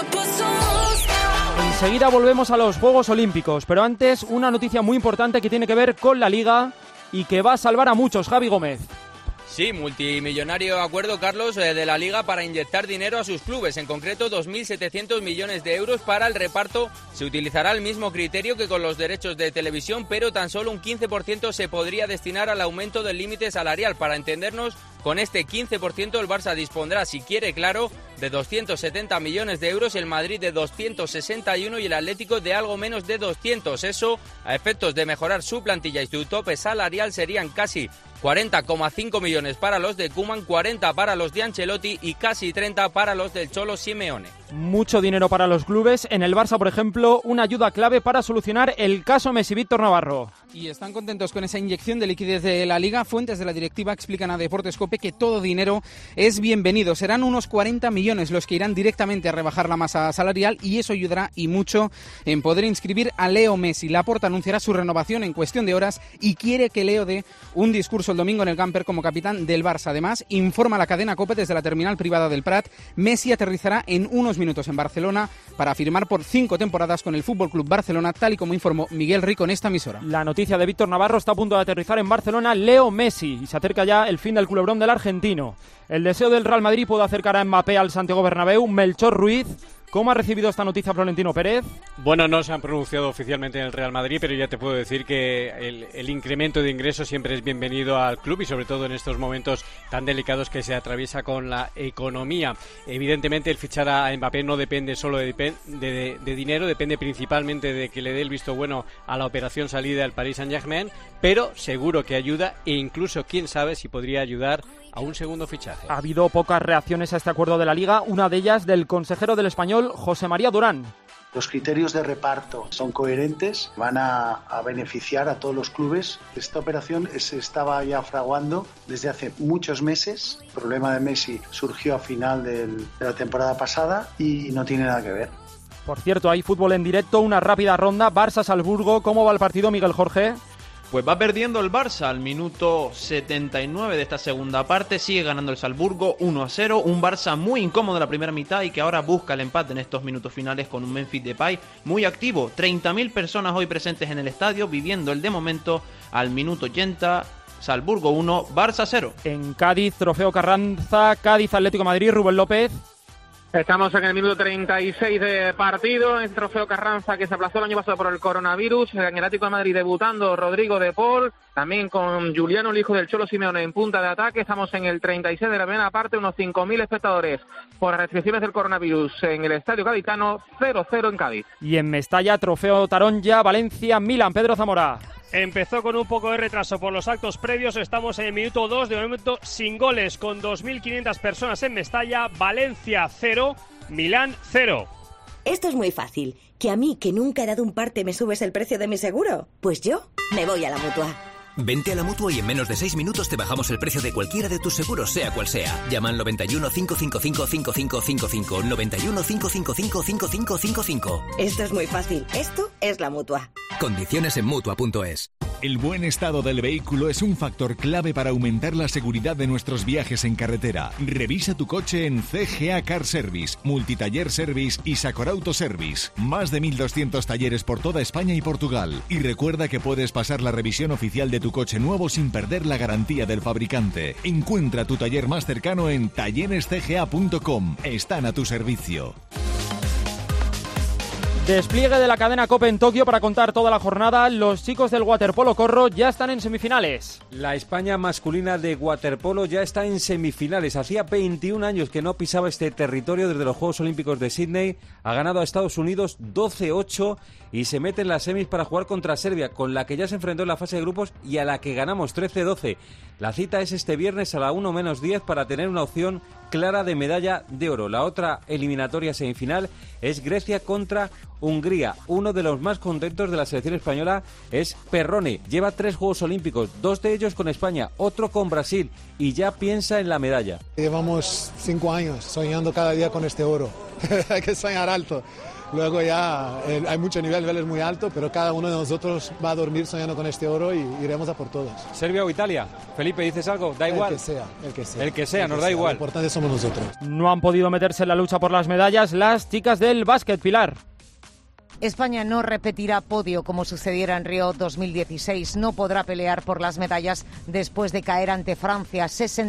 Enseguida volvemos a los Juegos Olímpicos, pero antes una noticia muy importante que tiene que ver con la Liga y que va a salvar a muchos, Javi Gómez. Sí, multimillonario acuerdo, Carlos, de la Liga para inyectar dinero a sus clubes. En concreto, 2.700 millones de euros para el reparto. Se utilizará el mismo criterio que con los derechos de televisión, pero tan solo un 15% se podría destinar al aumento del límite salarial. Para entendernos, con este 15% el Barça dispondrá, si quiere, claro, de 270 millones de euros, el Madrid de 261 y el Atlético de algo menos de 200. Eso, a efectos de mejorar su plantilla y su tope salarial, serían casi 40,5 millones para los de Koeman, 40 para los de Ancelotti y casi 30 para los del Cholo Simeone. Mucho dinero para los clubes. En el Barça, por ejemplo, una ayuda clave para solucionar el caso Messi. Víctor Navarro. Y están contentos con esa inyección de liquidez de la Liga. Fuentes de la directiva explican a Deportes COPE que todo dinero es bienvenido. Serán unos 40 millones los que irán directamente a rebajar la masa salarial y eso ayudará y mucho en poder inscribir a Leo Messi. Laporta anunciará su renovación en cuestión de horas y quiere que Leo dé un discurso el domingo en el Camper como capitán del Barça. Además, informa la cadena COPE desde la terminal privada del Prat, Messi aterrizará en unos minutos en Barcelona para firmar por 5 temporadas con el FC Barcelona, tal y como informó Miguel Rico en esta emisora. La noticia de Víctor Navarro: está a punto de aterrizar en Barcelona Leo Messi y se acerca ya el fin del culebrón del argentino. El deseo del Real Madrid puede acercar a Mbappé al Santiago Bernabéu. Melchor Ruiz, ¿cómo ha recibido esta noticia Florentino Pérez? Bueno, no se han pronunciado oficialmente en el Real Madrid, pero ya te puedo decir que el incremento de ingresos siempre es bienvenido al club y sobre todo en estos momentos tan delicados que se atraviesa con la economía. Evidentemente el fichar a Mbappé no depende solo de dinero, depende principalmente de que le dé el visto bueno a la operación salida del Paris Saint-Germain, pero seguro que ayuda e incluso quién sabe si podría ayudar a un segundo fichaje. Ha habido pocas reacciones a este acuerdo de la Liga, una de ellas del consejero del Español, José María Durán. Los criterios de reparto son coherentes, van a beneficiar a todos los clubes. Esta operación se estaba ya fraguando desde hace muchos meses. El problema de Messi surgió a final de la temporada pasada y no tiene nada que ver. Por cierto, hay fútbol en directo, una rápida ronda. Barça-Salzburgo, ¿cómo va el partido, Miguel Jorge? Pues va perdiendo el Barça al minuto 79 de esta segunda parte, sigue ganando el Salzburgo 1-0, un Barça muy incómodo en la primera mitad y que ahora busca el empate en estos minutos finales con un Memphis Depay muy activo, 30.000 personas hoy presentes en el estadio viviendo el de momento al minuto 80, Salzburgo 1, Barça 0. En Cádiz, Trofeo Carranza, Cádiz Atlético de Madrid, Rubén López. Estamos en el minuto 36 de partido, en Trofeo Carranza que se aplazó el año pasado por el coronavirus, en el Atlético de Madrid debutando Rodrigo de Paul, también con Juliano, el hijo del Cholo Simeone, en punta de ataque. Estamos en el 36 de la primera parte, unos 5.000 espectadores por las restricciones del coronavirus en el estadio gaditano, 0-0 en Cádiz. Y en Mestalla, Trofeo Taronja, Valencia, Milan, Pedro Zamora. Empezó con un poco de retraso por los actos previos, estamos en el minuto 2, de momento sin goles, con 2.500 personas en Mestalla, Valencia 0, Milán 0. Esto es muy fácil. ¿Que a mí, que nunca he dado un parte, me subes el precio de mi seguro? Pues yo me voy a la Mutua. Vente a la Mutua y en menos de 6 minutos te bajamos el precio de cualquiera de tus seguros, sea cual sea. Llama al 91 555 5555. 91 555 5555. Esto es muy fácil. Esto es la Mutua. Condiciones en Mutua.es. El buen estado del vehículo es un factor clave para aumentar la seguridad de nuestros viajes en carretera. Revisa tu coche en CGA Car Service, Multitaller Service y Sacor Auto Service. Más de 1.200 talleres por toda España y Portugal. Y recuerda que puedes pasar la revisión oficial de tu coche nuevo sin perder la garantía del fabricante. Encuentra tu taller más cercano en tallerescga.com. Están a tu servicio. Despliegue de la cadena COPE en Tokio para contar toda la jornada. Los chicos del waterpolo corro ya están en semifinales. La España masculina de waterpolo ya está en semifinales. Hacía 21 años que no pisaba este territorio desde los Juegos Olímpicos de Sydney. Ha ganado a Estados Unidos 12-8 y se mete en las semis para jugar contra Serbia, con la que ya se enfrentó en la fase de grupos y a la que ganamos 13-12. La cita es este viernes a la 1-10 para tener una opción clara de medalla de oro. La otra eliminatoria semifinal es Grecia contra Hungría. Uno de los más contentos de la selección española es Perrone. Lleva 3 Juegos Olímpicos, 2 de ellos con España, otro con Brasil, y ya piensa en la medalla. Llevamos 5 años soñando cada día con este oro. Hay que soñar alto. Luego ya hay mucho nivel es muy alto, pero cada uno de nosotros va a dormir soñando con este oro y iremos a por todos. ¿Serbia o Italia? Felipe, ¿dices algo? Da igual. El que sea, nos da igual. Lo importante somos nosotros. No han podido meterse en la lucha por las medallas las chicas del básquet, Pilar. España no repetirá podio como sucediera en Río 2016. No podrá pelear por las medallas después de caer ante Francia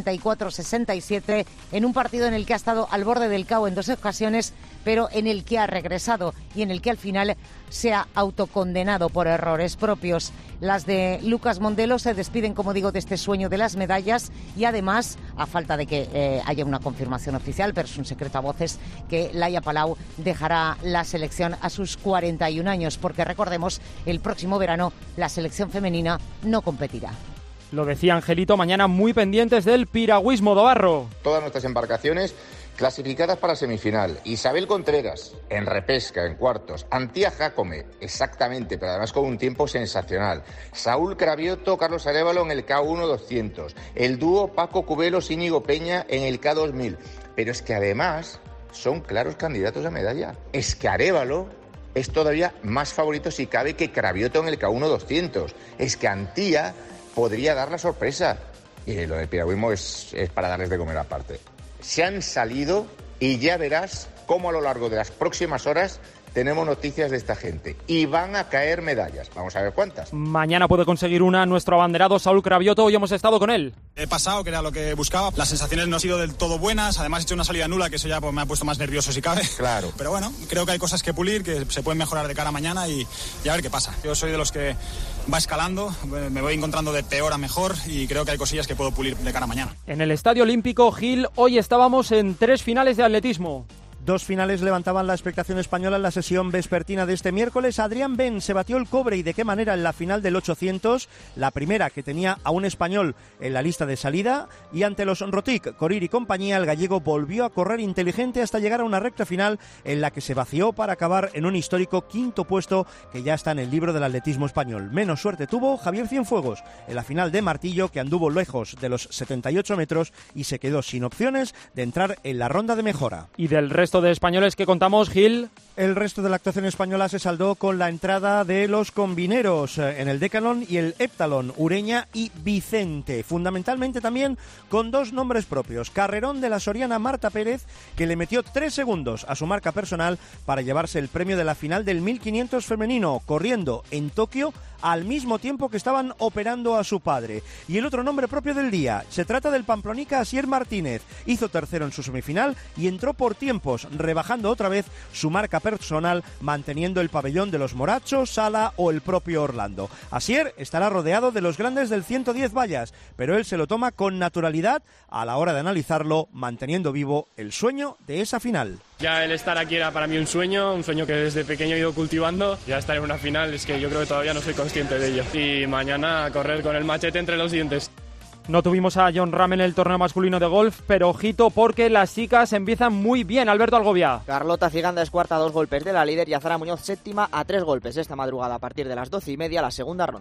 64-67 en un partido en el que ha estado al borde del caos en 2 ocasiones, pero en el que ha regresado y en el que al final se ha autocondenado por errores propios. Las de Lucas Mondelo se despiden, como digo, de este sueño de las medallas y además, a falta de que haya una confirmación oficial, pero es un secreto a voces, que Laia Palau dejará la selección a sus 41 años, porque recordemos, el próximo verano la selección femenina no competirá. Lo decía Angelito, mañana muy pendientes del piragüismo, Dobarro. Todas nuestras embarcaciones clasificadas para semifinal. Isabel Contreras en repesca, en cuartos. Antía Jácome, exactamente, pero además con un tiempo sensacional. Saúl Cravioto, Carlos Arévalo en el K1 200. El dúo Paco Cubelos, Íñigo Peña en el K2000. Pero es que además son claros candidatos a medalla. Es que Arévalo es todavía más favorito si cabe que Cravioto en el K1 200. Es que Antía podría dar la sorpresa. Y lo del piragüismo es para darles de comer aparte. Se han salido y ya verás cómo a lo largo de las próximas horas tenemos noticias de esta gente. Y van a caer medallas. Vamos a ver cuántas. Mañana puede conseguir una nuestro abanderado Saúl Cravioto. Hoy hemos estado con él. He pasado, que era lo que buscaba. Las sensaciones no han sido del todo buenas. Además he hecho una salida nula, que eso ya me ha puesto más nervioso si cabe. Claro. Pero bueno, creo que hay cosas que pulir, que se pueden mejorar de cara a mañana y a ver qué pasa. Yo soy de los que va escalando, me voy encontrando de peor a mejor y creo que hay cosillas que puedo pulir de cara a mañana. En el Estadio Olímpico, Gil, hoy estábamos en 3 finales de atletismo. 2 finales levantaban la expectación española en la sesión vespertina de este miércoles. Adrián Ben se batió el cobre, y de qué manera, en la final del 800, la primera que tenía a un español en la lista de salida, y ante los Rotic, Corir y compañía, el gallego volvió a correr inteligente hasta llegar a una recta final en la que se vació para acabar en un histórico 5º puesto que ya está en el libro del atletismo español. Menos suerte tuvo Javier Cienfuegos en la final de Martillo, que anduvo lejos de los 78 metros y se quedó sin opciones de entrar en la ronda de mejora. Y del resto de españoles que contamos, Gil. El resto de la actuación española se saldó con la entrada de los combineros en el Decathlon y el Heptalón, Ureña y Vicente. Fundamentalmente también con 2 nombres propios. Carrerón de la soriana Marta Pérez, que le metió 3 segundos a su marca personal para llevarse el premio de la final del 1500 femenino, corriendo en Tokio al mismo tiempo que estaban operando a su padre. Y el otro nombre propio del día, se trata del pamplonica Asier Martínez. Hizo tercero en su semifinal y entró por tiempos, rebajando otra vez su marca personal, manteniendo el pabellón de los Moracho, Sala o el propio Orlando. Asier estará rodeado de los grandes del 110 vallas, pero él se lo toma con naturalidad a la hora de analizarlo, manteniendo vivo el sueño de esa final. Ya el estar aquí era para mí un sueño que desde pequeño he ido cultivando. Ya estar en una final es que yo creo que todavía no soy consciente de ello. Y mañana a correr con el machete entre los dientes. No tuvimos a John Ram en el torneo masculino de golf, pero ojito porque las chicas empiezan muy bien. Alberto Algovia. Carlota Ciganda es cuarta a 2 golpes de la líder y Azara Muñoz séptima a 3 golpes esta madrugada a partir de las 12:30, la segunda ronda.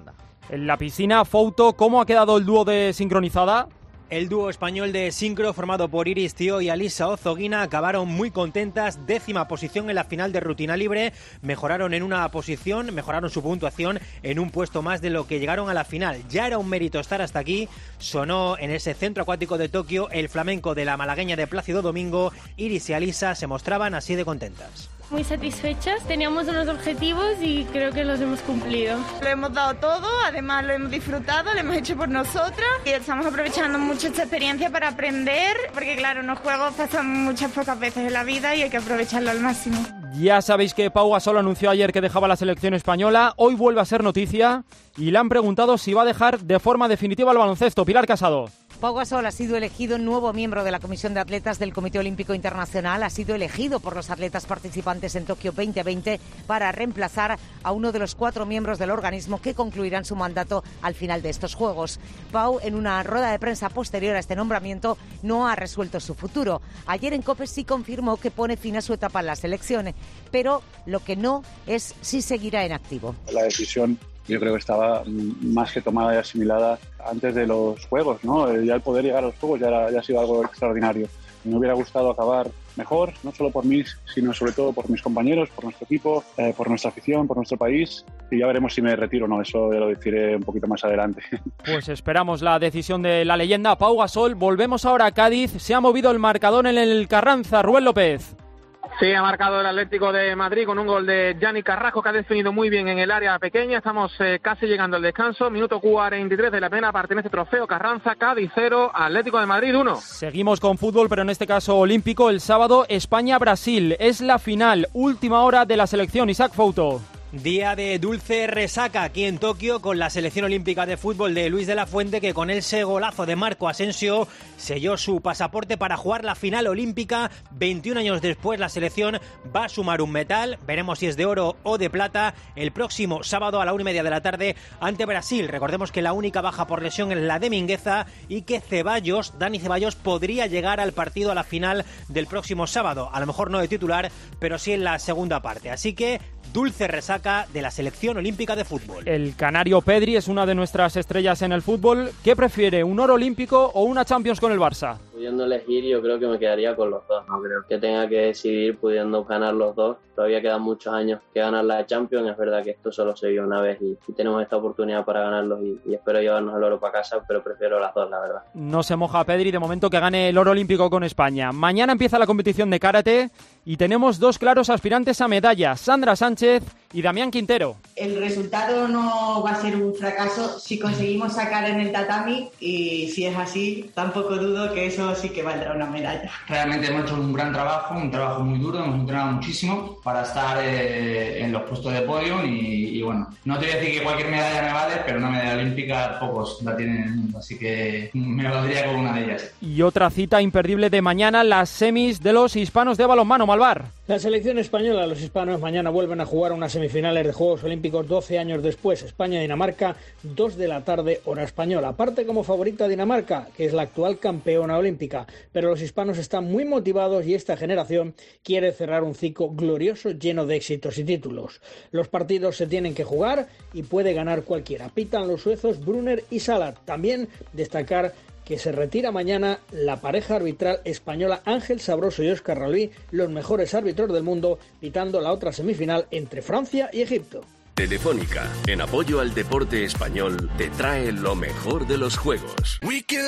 En la piscina, Fouto, ¿cómo ha quedado el dúo de sincronizada? El dúo español de sincro formado por Iris Tío y Alisa Ozoguina acabaron muy contentas, 10ª posición en la final de rutina libre, mejoraron su puntuación en un puesto más de lo que llegaron a la final. Ya era un mérito estar hasta aquí, sonó en ese centro acuático de Tokio el flamenco de la malagueña de Plácido Domingo. Iris y Alisa se mostraban así de contentas. Muy satisfechas, teníamos unos objetivos y creo que los hemos cumplido. Lo hemos dado todo, además lo hemos disfrutado, lo hemos hecho por nosotras y estamos aprovechando mucho esta experiencia para aprender, porque claro, los juegos pasan muchas pocas veces en la vida y hay que aprovecharlo al máximo. Ya sabéis que Pau Gasol anunció ayer que dejaba la selección española, hoy vuelve a ser noticia y le han preguntado si va a dejar de forma definitiva el baloncesto. Pilar Casado. Pau Gasol ha sido elegido nuevo miembro de la Comisión de Atletas del Comité Olímpico Internacional. Ha sido elegido por los atletas participantes en Tokio 2020 para reemplazar a uno de los 4 miembros del organismo que concluirán su mandato al final de estos Juegos. Pau, en una rueda de prensa posterior a este nombramiento, no ha resuelto su futuro. Ayer en COPE sí confirmó que pone fin a su etapa en la selección, pero lo que no es si seguirá en activo. La decisión yo creo que estaba más que tomada y asimilada antes de los Juegos, ¿no? Ya el poder llegar a los Juegos ya ha sido algo extraordinario. Me hubiera gustado acabar mejor, no solo por mí, sino sobre todo por mis compañeros, por nuestro equipo, por nuestra afición, por nuestro país. Y ya veremos si me retiro o no, eso ya lo deciré un poquito más adelante. Pues esperamos la decisión de la leyenda Pau Gasol. Volvemos ahora a Cádiz. Se ha movido el marcador en el Carranza. Rubén López. Sí, ha marcado el Atlético de Madrid con un gol de Gianni Carrasco, que ha definido muy bien en el área pequeña. Estamos casi llegando al descanso. Minuto 43 de la primera parte en este trofeo Carranza. Cádiz 0, Atlético de Madrid 1. Seguimos con fútbol, pero en este caso olímpico. El sábado, España-Brasil. Es la final, última hora de la selección. Isaac Fouto. Día de dulce resaca aquí en Tokio con la selección olímpica de fútbol de Luis de la Fuente, que con ese golazo de Marco Asensio selló su pasaporte para jugar la final olímpica. 21 años después la selección va a sumar un metal, veremos si es de oro o de plata, el próximo sábado a la 1:30 de la tarde ante Brasil. Recordemos que la única baja por lesión es la de Mingueza y que Dani Ceballos podría llegar al partido, a la final del próximo sábado, a lo mejor no de titular, pero sí en la segunda parte. Así que dulce resaca de la selección olímpica de fútbol. El canario Pedri es una de nuestras estrellas en el fútbol. ¿Qué prefiere, un oro olímpico o una Champions con el Barça? Pudiendo elegir, yo creo que me quedaría con los dos. No creo que tenga que decidir pudiendo ganar los dos. Todavía quedan muchos años que ganar la Champions. Es verdad que esto solo se vio una vez y tenemos esta oportunidad para ganarlos y espero llevarnos el oro para casa, pero prefiero las dos, la verdad. No se moja Pedri, de momento que gane el oro olímpico con España. Mañana empieza la competición de karate y tenemos 2 claros aspirantes a medalla, Sandra Sánchez y Damián Quintero. El resultado no va a ser un fracaso si conseguimos sacar en el tatami, y si es así, tampoco dudo que eso sí que valdrá una medalla. Realmente hemos hecho un gran trabajo, un trabajo muy duro, hemos entrenado muchísimo para estar en los puestos de podio y bueno, no te voy a decir que cualquier medalla me vale, pero una medalla olímpica pocos la tienen en el mundo, así que me valdría con una de ellas. Y otra cita imperdible de mañana, las semis de los hispanos de balonmano, Malvar. La selección española, los hispanos, mañana vuelven a jugar unas semifinales de Juegos Olímpicos 12 años después. España-Dinamarca, 2 de la tarde, hora española. Parte como favorita Dinamarca, que es la actual campeona olímpica, pero los hispanos están muy motivados y esta generación quiere cerrar un ciclo glorioso lleno de éxitos y títulos. Los partidos se tienen que jugar y puede ganar cualquiera. Pitan los suezos Brunner y Salat. También destacar que se retira mañana la pareja arbitral española Ángel Sabroso y Óscar Ralví, los mejores árbitros del mundo, pitando la otra semifinal entre Francia y Egipto. Telefónica, en apoyo al deporte español, te trae lo mejor de los Juegos.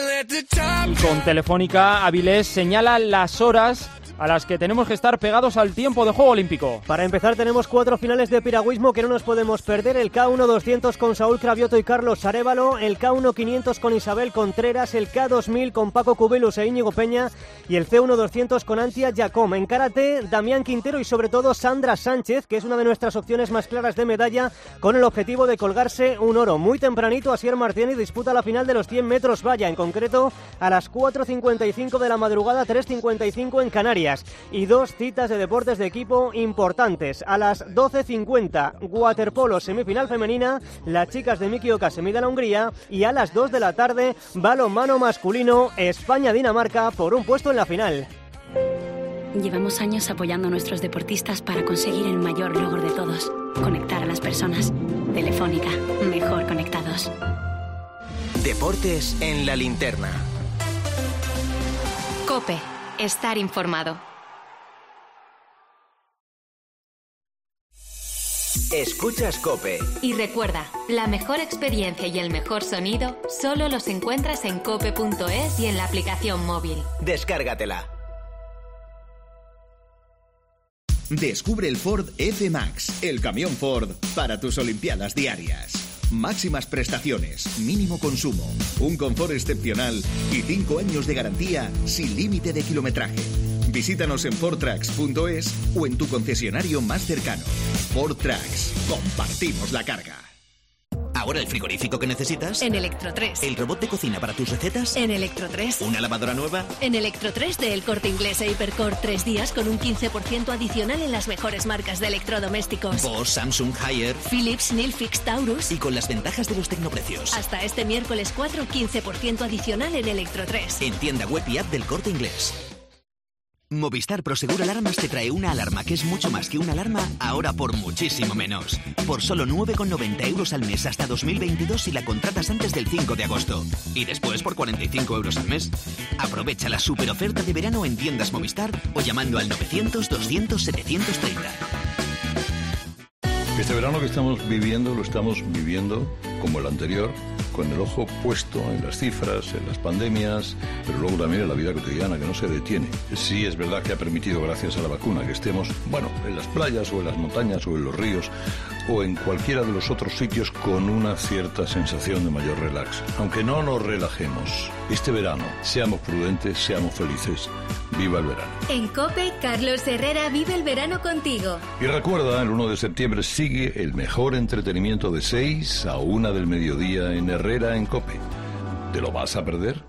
Con Telefónica, Avilés señala las horas a las que tenemos que estar pegados al tiempo de Juego Olímpico. Para empezar tenemos 4 finales de piragüismo que no nos podemos perder. El K1 200 con Saúl Cravioto y Carlos Arévalo, el K1 500 con Isabel Contreras, el K2000 con Paco Cubelos e Íñigo Peña y el C1 200 con Antia Giacom. En karate, Damián Quintero y sobre todo Sandra Sánchez, que es una de nuestras opciones más claras de medalla, con el objetivo de colgarse un oro. Muy tempranito, Asier Martínez disputa la final de los 100 metros valla, en concreto a las 4:55 de la madrugada, 3:55 en Canarias. Y 2 citas de deportes de equipo importantes. A las 12:50, waterpolo semifinal femenina, las chicas de Miki Oka se miden a Hungría, y a las 2 de la tarde, balonmano masculino, España-Dinamarca por un puesto en la final. Llevamos años apoyando a nuestros deportistas para conseguir el mayor logro de todos, conectar a las personas. Telefónica, mejor conectados. Deportes en la linterna. COPE, estar informado. Escuchas COPE. Y recuerda, la mejor experiencia y el mejor sonido solo los encuentras en cope.es y en la aplicación móvil. Descárgatela. Descubre el Ford F-Max, el camión Ford para tus olimpiadas diarias. Máximas prestaciones, mínimo consumo, un confort excepcional y 5 años de garantía sin límite de kilometraje. Visítanos en fordtrucks.es o en tu concesionario más cercano. Ford Trucks, compartimos la carga. ¿Ahora el frigorífico que necesitas? En Electro3. ¿El robot de cocina para tus recetas? En Electro3. ¿Una lavadora nueva? En Electro3 de El Corte Inglés e Hipercore 3 días con un 15% adicional en las mejores marcas de electrodomésticos. Bosch, Samsung, Haier, Philips, Nilfisk, Taurus. Y con las ventajas de los tecnoprecios. Hasta este miércoles 4, 15% adicional en Electro3. En tienda web y app del Corte Inglés. Movistar Prosegur Alarmas te trae una alarma que es mucho más que una alarma, ahora por muchísimo menos. Por solo 9,90 € al mes hasta 2022 si la contratas antes del 5 de agosto. Y después por 45 € al mes. Aprovecha la super oferta de verano en tiendas Movistar o llamando al 900 200 730. Este verano que estamos viviendo, lo estamos viviendo como el anterior, con el ojo puesto en las cifras, en las pandemias, pero luego también en la vida cotidiana, que no se detiene. Sí es verdad que ha permitido, gracias a la vacuna, que estemos, en las playas o en las montañas o en los ríos o en cualquiera de los otros sitios con una cierta sensación de mayor relax. Aunque no nos relajemos, este verano, seamos prudentes, seamos felices. ¡Viva el verano! En COPE, Carlos Herrera vive el verano contigo. Y recuerda, el 1 de septiembre sigue el mejor entretenimiento de 6 a 1 del mediodía en Herrera en COPE. ¿Te lo vas a perder?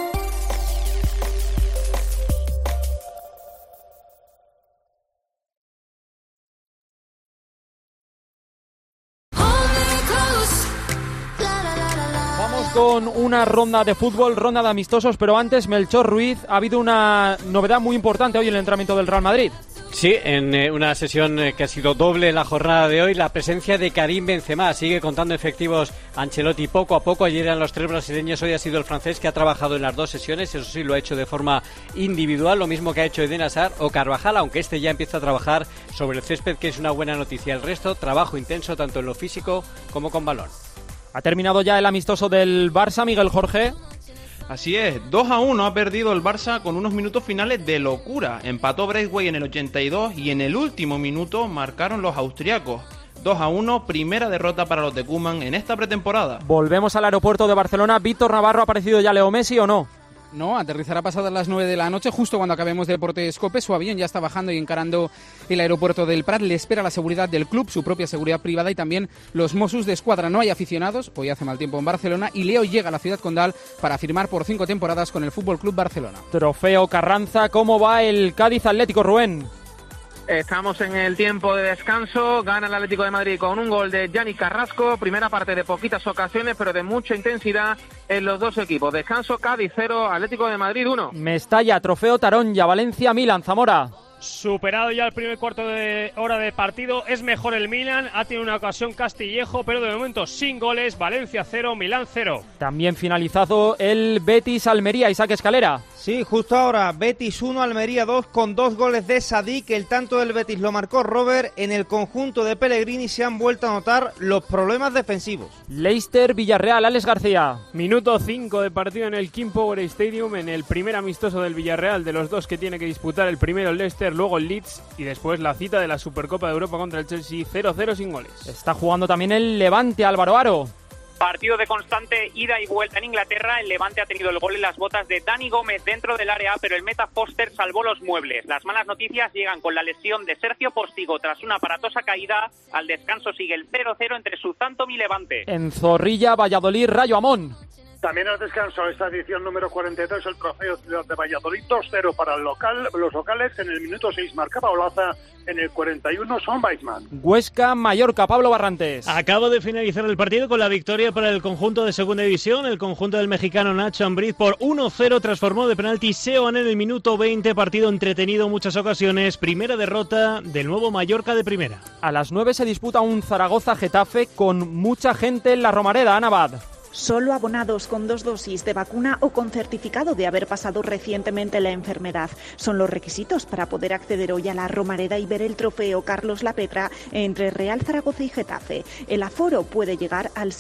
Con una ronda de fútbol, ronda de amistosos, pero antes, Melchor Ruiz, ha habido una novedad muy importante hoy en el entrenamiento del Real Madrid. Sí, en una sesión que ha sido doble en la jornada de hoy, la presencia de Karim Benzema. Sigue contando efectivos Ancelotti poco a poco. Ayer eran los 3 brasileños, hoy ha sido el francés que ha trabajado en las 2 sesiones. Eso sí, lo ha hecho de forma individual, lo mismo que ha hecho Eden Hazard o Carvajal, aunque este ya empieza a trabajar sobre el césped, que es una buena noticia. El resto, trabajo intenso tanto en lo físico como con balón. Ha terminado ya el amistoso del Barça, Miguel Jorge. Así es, 2-1 ha perdido el Barça con unos minutos finales de locura. Empató Braithwaite en el 82 y en el último minuto marcaron los austriacos. 2-1, primera derrota para los de Koeman en esta pretemporada. Volvemos al aeropuerto de Barcelona. Víctor Navarro, ¿ha aparecido ya Leo Messi o no? No, aterrizará pasadas las 9 de la noche, justo cuando acabemos Deportes COPE. Su avión ya está bajando y encarando el aeropuerto del Prat. Le espera la seguridad del club, su propia seguridad privada y también los Mossos de Escuadra. No hay aficionados, hoy hace mal tiempo en Barcelona, y Leo llega a la ciudad condal para firmar por 5 temporadas con el Fútbol Club Barcelona. Trofeo Carranza, ¿cómo va el Cádiz Atlético, Rubén? Estamos en el tiempo de descanso, gana el Atlético de Madrid con un gol de Yannick Carrasco, primera parte de poquitas ocasiones, pero de mucha intensidad en los dos equipos. Descanso, Cádiz 0, Atlético de Madrid 1. Mestalla, trofeo Taronja, Valencia, Milan, Zamora. Superado ya el primer cuarto de hora de partido, es mejor el Milan, ha tenido una ocasión Castillejo, pero de momento sin goles, Valencia 0, Milán 0. También finalizado el Betis Almería, Isaac Escalera. Sí, justo ahora, Betis 1, Almería 2, con 2 goles de Sadik. El tanto del Betis lo marcó Robert. En el conjunto de Pellegrini se han vuelto a notar los problemas defensivos. Leicester, Villarreal, Alex García. Minuto 5 de partido en el King Power Stadium, en el primer amistoso del Villarreal, de los dos que tiene que disputar, el primero el Leicester, luego el Leeds, y después la cita de la Supercopa de Europa contra el Chelsea, 0-0 sin goles. Está jugando también el Levante, Álvaro Aro. Partido de constante ida y vuelta en Inglaterra. El Levante ha tenido el gol en las botas de Dani Gómez dentro del área, pero el meta Foster salvó los muebles. Las malas noticias llegan con la lesión de Sergio Postigo tras una aparatosa caída. Al descanso sigue el 0-0 entre Southampton y Levante. En Zorrilla, Valladolid, Rayo Amón. También al descanso, esta edición número 42, el Trofeo Ciudad de Valladolid, 2-0 para los locales. En el minuto 6 marcaba Olaza, en el 41 Son Weisman. Huesca, Mallorca, Pablo Barrantes. Acaba de finalizar el partido con la victoria para el conjunto de segunda división. El conjunto del mexicano Nacho Ambriz por 1-0 transformó de penalti Seoane en el minuto 20. Partido entretenido en muchas ocasiones. Primera derrota del nuevo Mallorca de primera. A las 9 se disputa un Zaragoza-Getafe con mucha gente en la Romareda. Ana Abad. Solo abonados con 2 dosis de vacuna o con certificado de haber pasado recientemente la enfermedad son los requisitos para poder acceder hoy a la Romareda y ver el trofeo Carlos Lapetra entre Real Zaragoza y Getafe. El aforo puede llegar al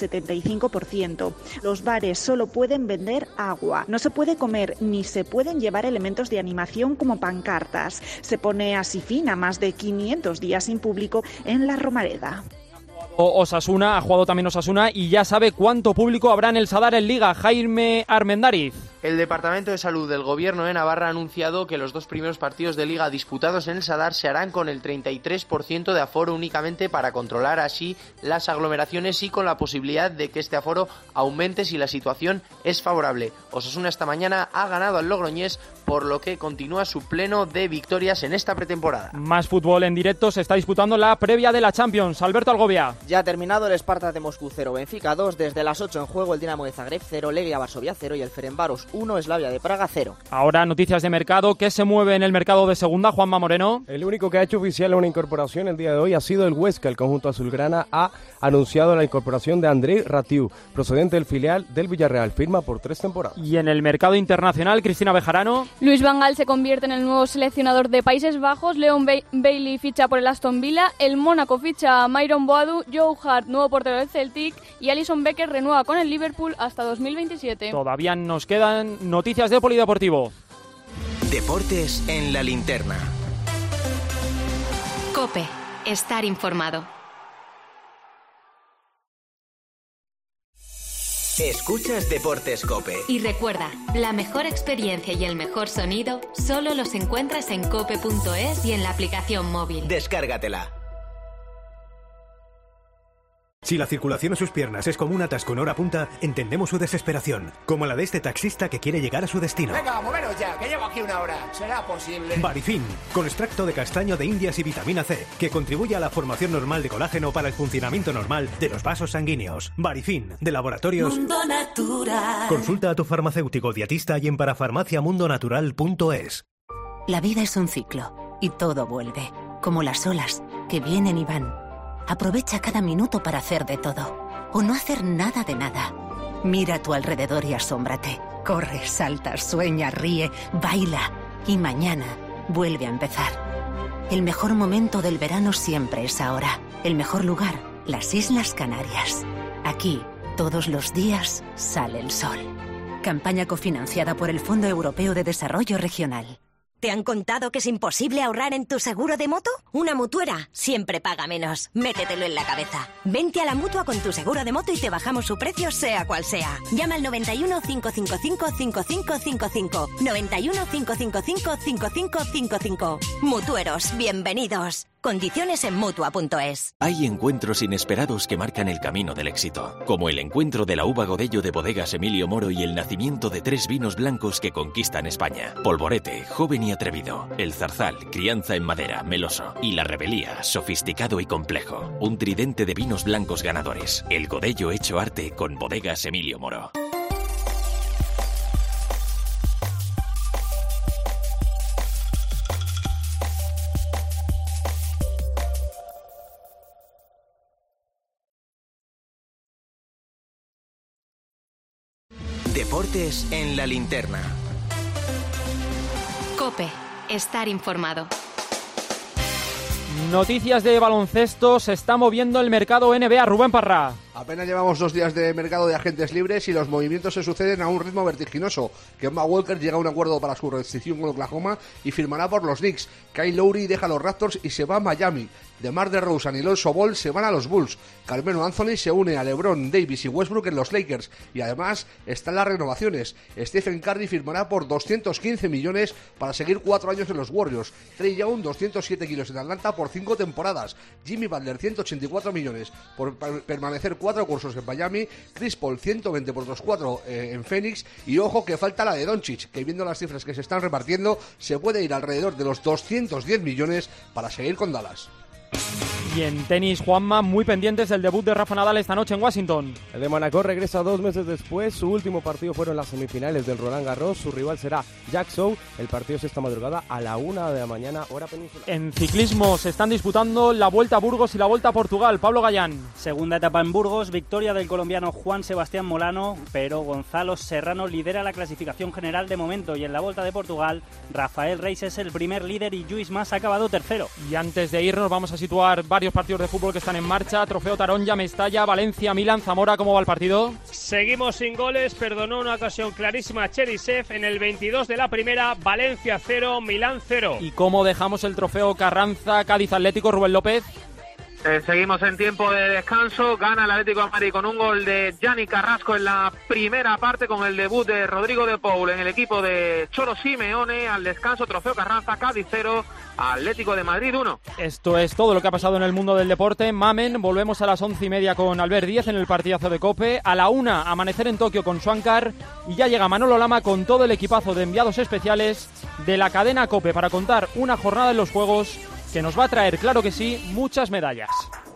75%. Los bares solo pueden vender agua. No se puede comer ni se pueden llevar elementos de animación como pancartas. Se pone así fin a más de 500 días sin público en la Romareda. Osasuna, ha jugado también Osasuna y ya sabe cuánto público habrá en el Sadar en Liga. Jaime Armendáriz. El Departamento de Salud del Gobierno de Navarra ha anunciado que los 2 primeros partidos de Liga disputados en el Sadar se harán con el 33% de aforo únicamente para controlar así las aglomeraciones y con la posibilidad de que este aforo aumente si la situación es favorable. Osasuna esta mañana ha ganado al Logroñés, por lo que continúa su pleno de victorias en esta pretemporada. Más fútbol en directo, se está disputando la previa de la Champions. Alberto Algovia. Ya ha terminado el Spartak de Moscú 0, Benfica 2, desde las 8 en juego el Dinamo de Zagreb 0, Legia Varsovia 0 y el Ferencváros 1, Slavia de Praga 0. Ahora noticias de mercado. ¿Qué se mueve en el mercado de segunda, Juanma Moreno? El único que ha hecho oficial una incorporación el día de hoy ha sido el Huesca. El conjunto azulgrana ha anunciado la incorporación de Andrei Ratiu, procedente del filial del Villarreal, firma por 3 temporadas. Y en el mercado internacional, Cristina Bejarano. Luis Van Gaal se convierte en el nuevo seleccionador de Países Bajos, Leon Bailey ficha por el Aston Villa, el Mónaco ficha a Myron Boadu, Joe Hart, nuevo portero del Celtic, y Alisson Becker renueva con el Liverpool hasta 2027. Todavía nos quedan noticias de polideportivo. Deportes en la linterna. COPE. Estar informado. Escuchas Deportes COPE. Y recuerda, la mejor experiencia y el mejor sonido solo los encuentras en cope.es y en la aplicación móvil. Descárgatela. Si la circulación en sus piernas es como un atasco en hora punta, entendemos su desesperación, como la de este taxista que quiere llegar a su destino. Venga, moveros ya, que llevo aquí una hora. ¿Será posible? Barifin, con extracto de castaño de indias y vitamina C, que contribuye a la formación normal de colágeno para el funcionamiento normal de los vasos sanguíneos. Barifin, de Laboratorios Mundo Natural. Consulta a tu farmacéutico dietista y en parafarmaciamundonatural.es. La vida es un ciclo y todo vuelve, como las olas que vienen y van. Aprovecha cada minuto para hacer de todo, o no hacer nada de nada. Mira a tu alrededor y asómbrate. Corre, salta, sueña, ríe, baila. Y mañana vuelve a empezar. El mejor momento del verano siempre es ahora. El mejor lugar, las Islas Canarias. Aquí, todos los días, sale el sol. Campaña cofinanciada por el Fondo Europeo de Desarrollo Regional. ¿Te han contado que es imposible ahorrar en tu seguro de moto? Una mutuera siempre paga menos. Métetelo en la cabeza. Vente a la Mutua con tu seguro de moto y te bajamos su precio sea cual sea. Llama al 91 555 5555. 91 555 5555. Mutueros, bienvenidos. Condiciones en Mutua.es. Hay encuentros inesperados que marcan el camino del éxito, como el encuentro de la uva Godello de Bodegas Emilio Moro y el nacimiento de 3 vinos blancos que conquistan España. Polvorete, joven y atrevido. El Zarzal, crianza en madera, meloso. Y la Rebelía, sofisticado y complejo. Un tridente de vinos blancos ganadores. El Godello hecho arte con Bodegas Emilio Moro. Deportes en la linterna. COPE. Estar informado. Noticias de baloncesto. Se está moviendo el mercado NBA. Rubén Parra. Apenas llevamos 2 días de mercado de agentes libres y los movimientos se suceden a un ritmo vertiginoso. Kemba Walker llega a un acuerdo para su restricción con Oklahoma y firmará por los Knicks. Kyle Lowry deja a los Raptors y se va a Miami. DeMar DeRozan y Lonzo Ball se van a los Bulls. Carmelo Anthony se une a LeBron, Davis y Westbrook en los Lakers. Y además están las renovaciones. Stephen Curry firmará por 215 millones para seguir 4 años en los Warriors. Trae Young 207 kilos en Atlanta por 5 temporadas. Jimmy Butler 184 millones por permanecer 4 cursos en Miami, Chris Paul 120 por 2-4 en Phoenix, y ojo que falta la de Doncic, que viendo las cifras que se están repartiendo se puede ir alrededor de los 210 millones para seguir con Dallas. Y en tenis, Juanma, muy pendientes del debut de Rafa Nadal esta noche en Washington. El de Mónaco regresa 2 meses después. Su último partido fueron las semifinales del Roland Garros. Su rival será Jack Sow. El partido es esta madrugada a la 1 de la mañana, hora peninsular. En ciclismo se están disputando la Vuelta a Burgos y la Vuelta a Portugal. Pablo Gallán. Segunda etapa en Burgos, victoria del colombiano Juan Sebastián Molano, pero Gonzalo Serrano lidera la clasificación general de momento, y en la Vuelta de Portugal, Rafael Reis es el primer líder y Lluís Mas ha acabado tercero. Y antes de irnos vamos a situar varios partidos de fútbol que están en marcha. Trofeo Taronja, Mestalla, Valencia, Milán, Zamora. ¿Cómo va el partido? Seguimos sin goles, perdonó una ocasión clarísima a Cherisev en el 22 de la primera. Valencia 0, Milán 0. ¿Y cómo dejamos el trofeo Carranza, Cádiz Atlético, Rubén López? Seguimos en tiempo de descanso. Gana el Atlético de Madrid con un gol de Gianni Carrasco en la primera parte, con el debut de Rodrigo de Paul en el equipo de Cholo Simeone. Al descanso, trofeo Carranza, Cádiz 0, Atlético de Madrid 1. Esto es todo lo que ha pasado en el mundo del deporte. Mamen, volvemos a las 11:30 con Albert Díez en el partidazo de COPE. A la 1, Amanecer en Tokio con Swankar. Y ya llega Manolo Lama con todo el equipazo de enviados especiales de la cadena COPE para contar una jornada en los Juegos que nos va a traer, claro que sí, muchas medallas.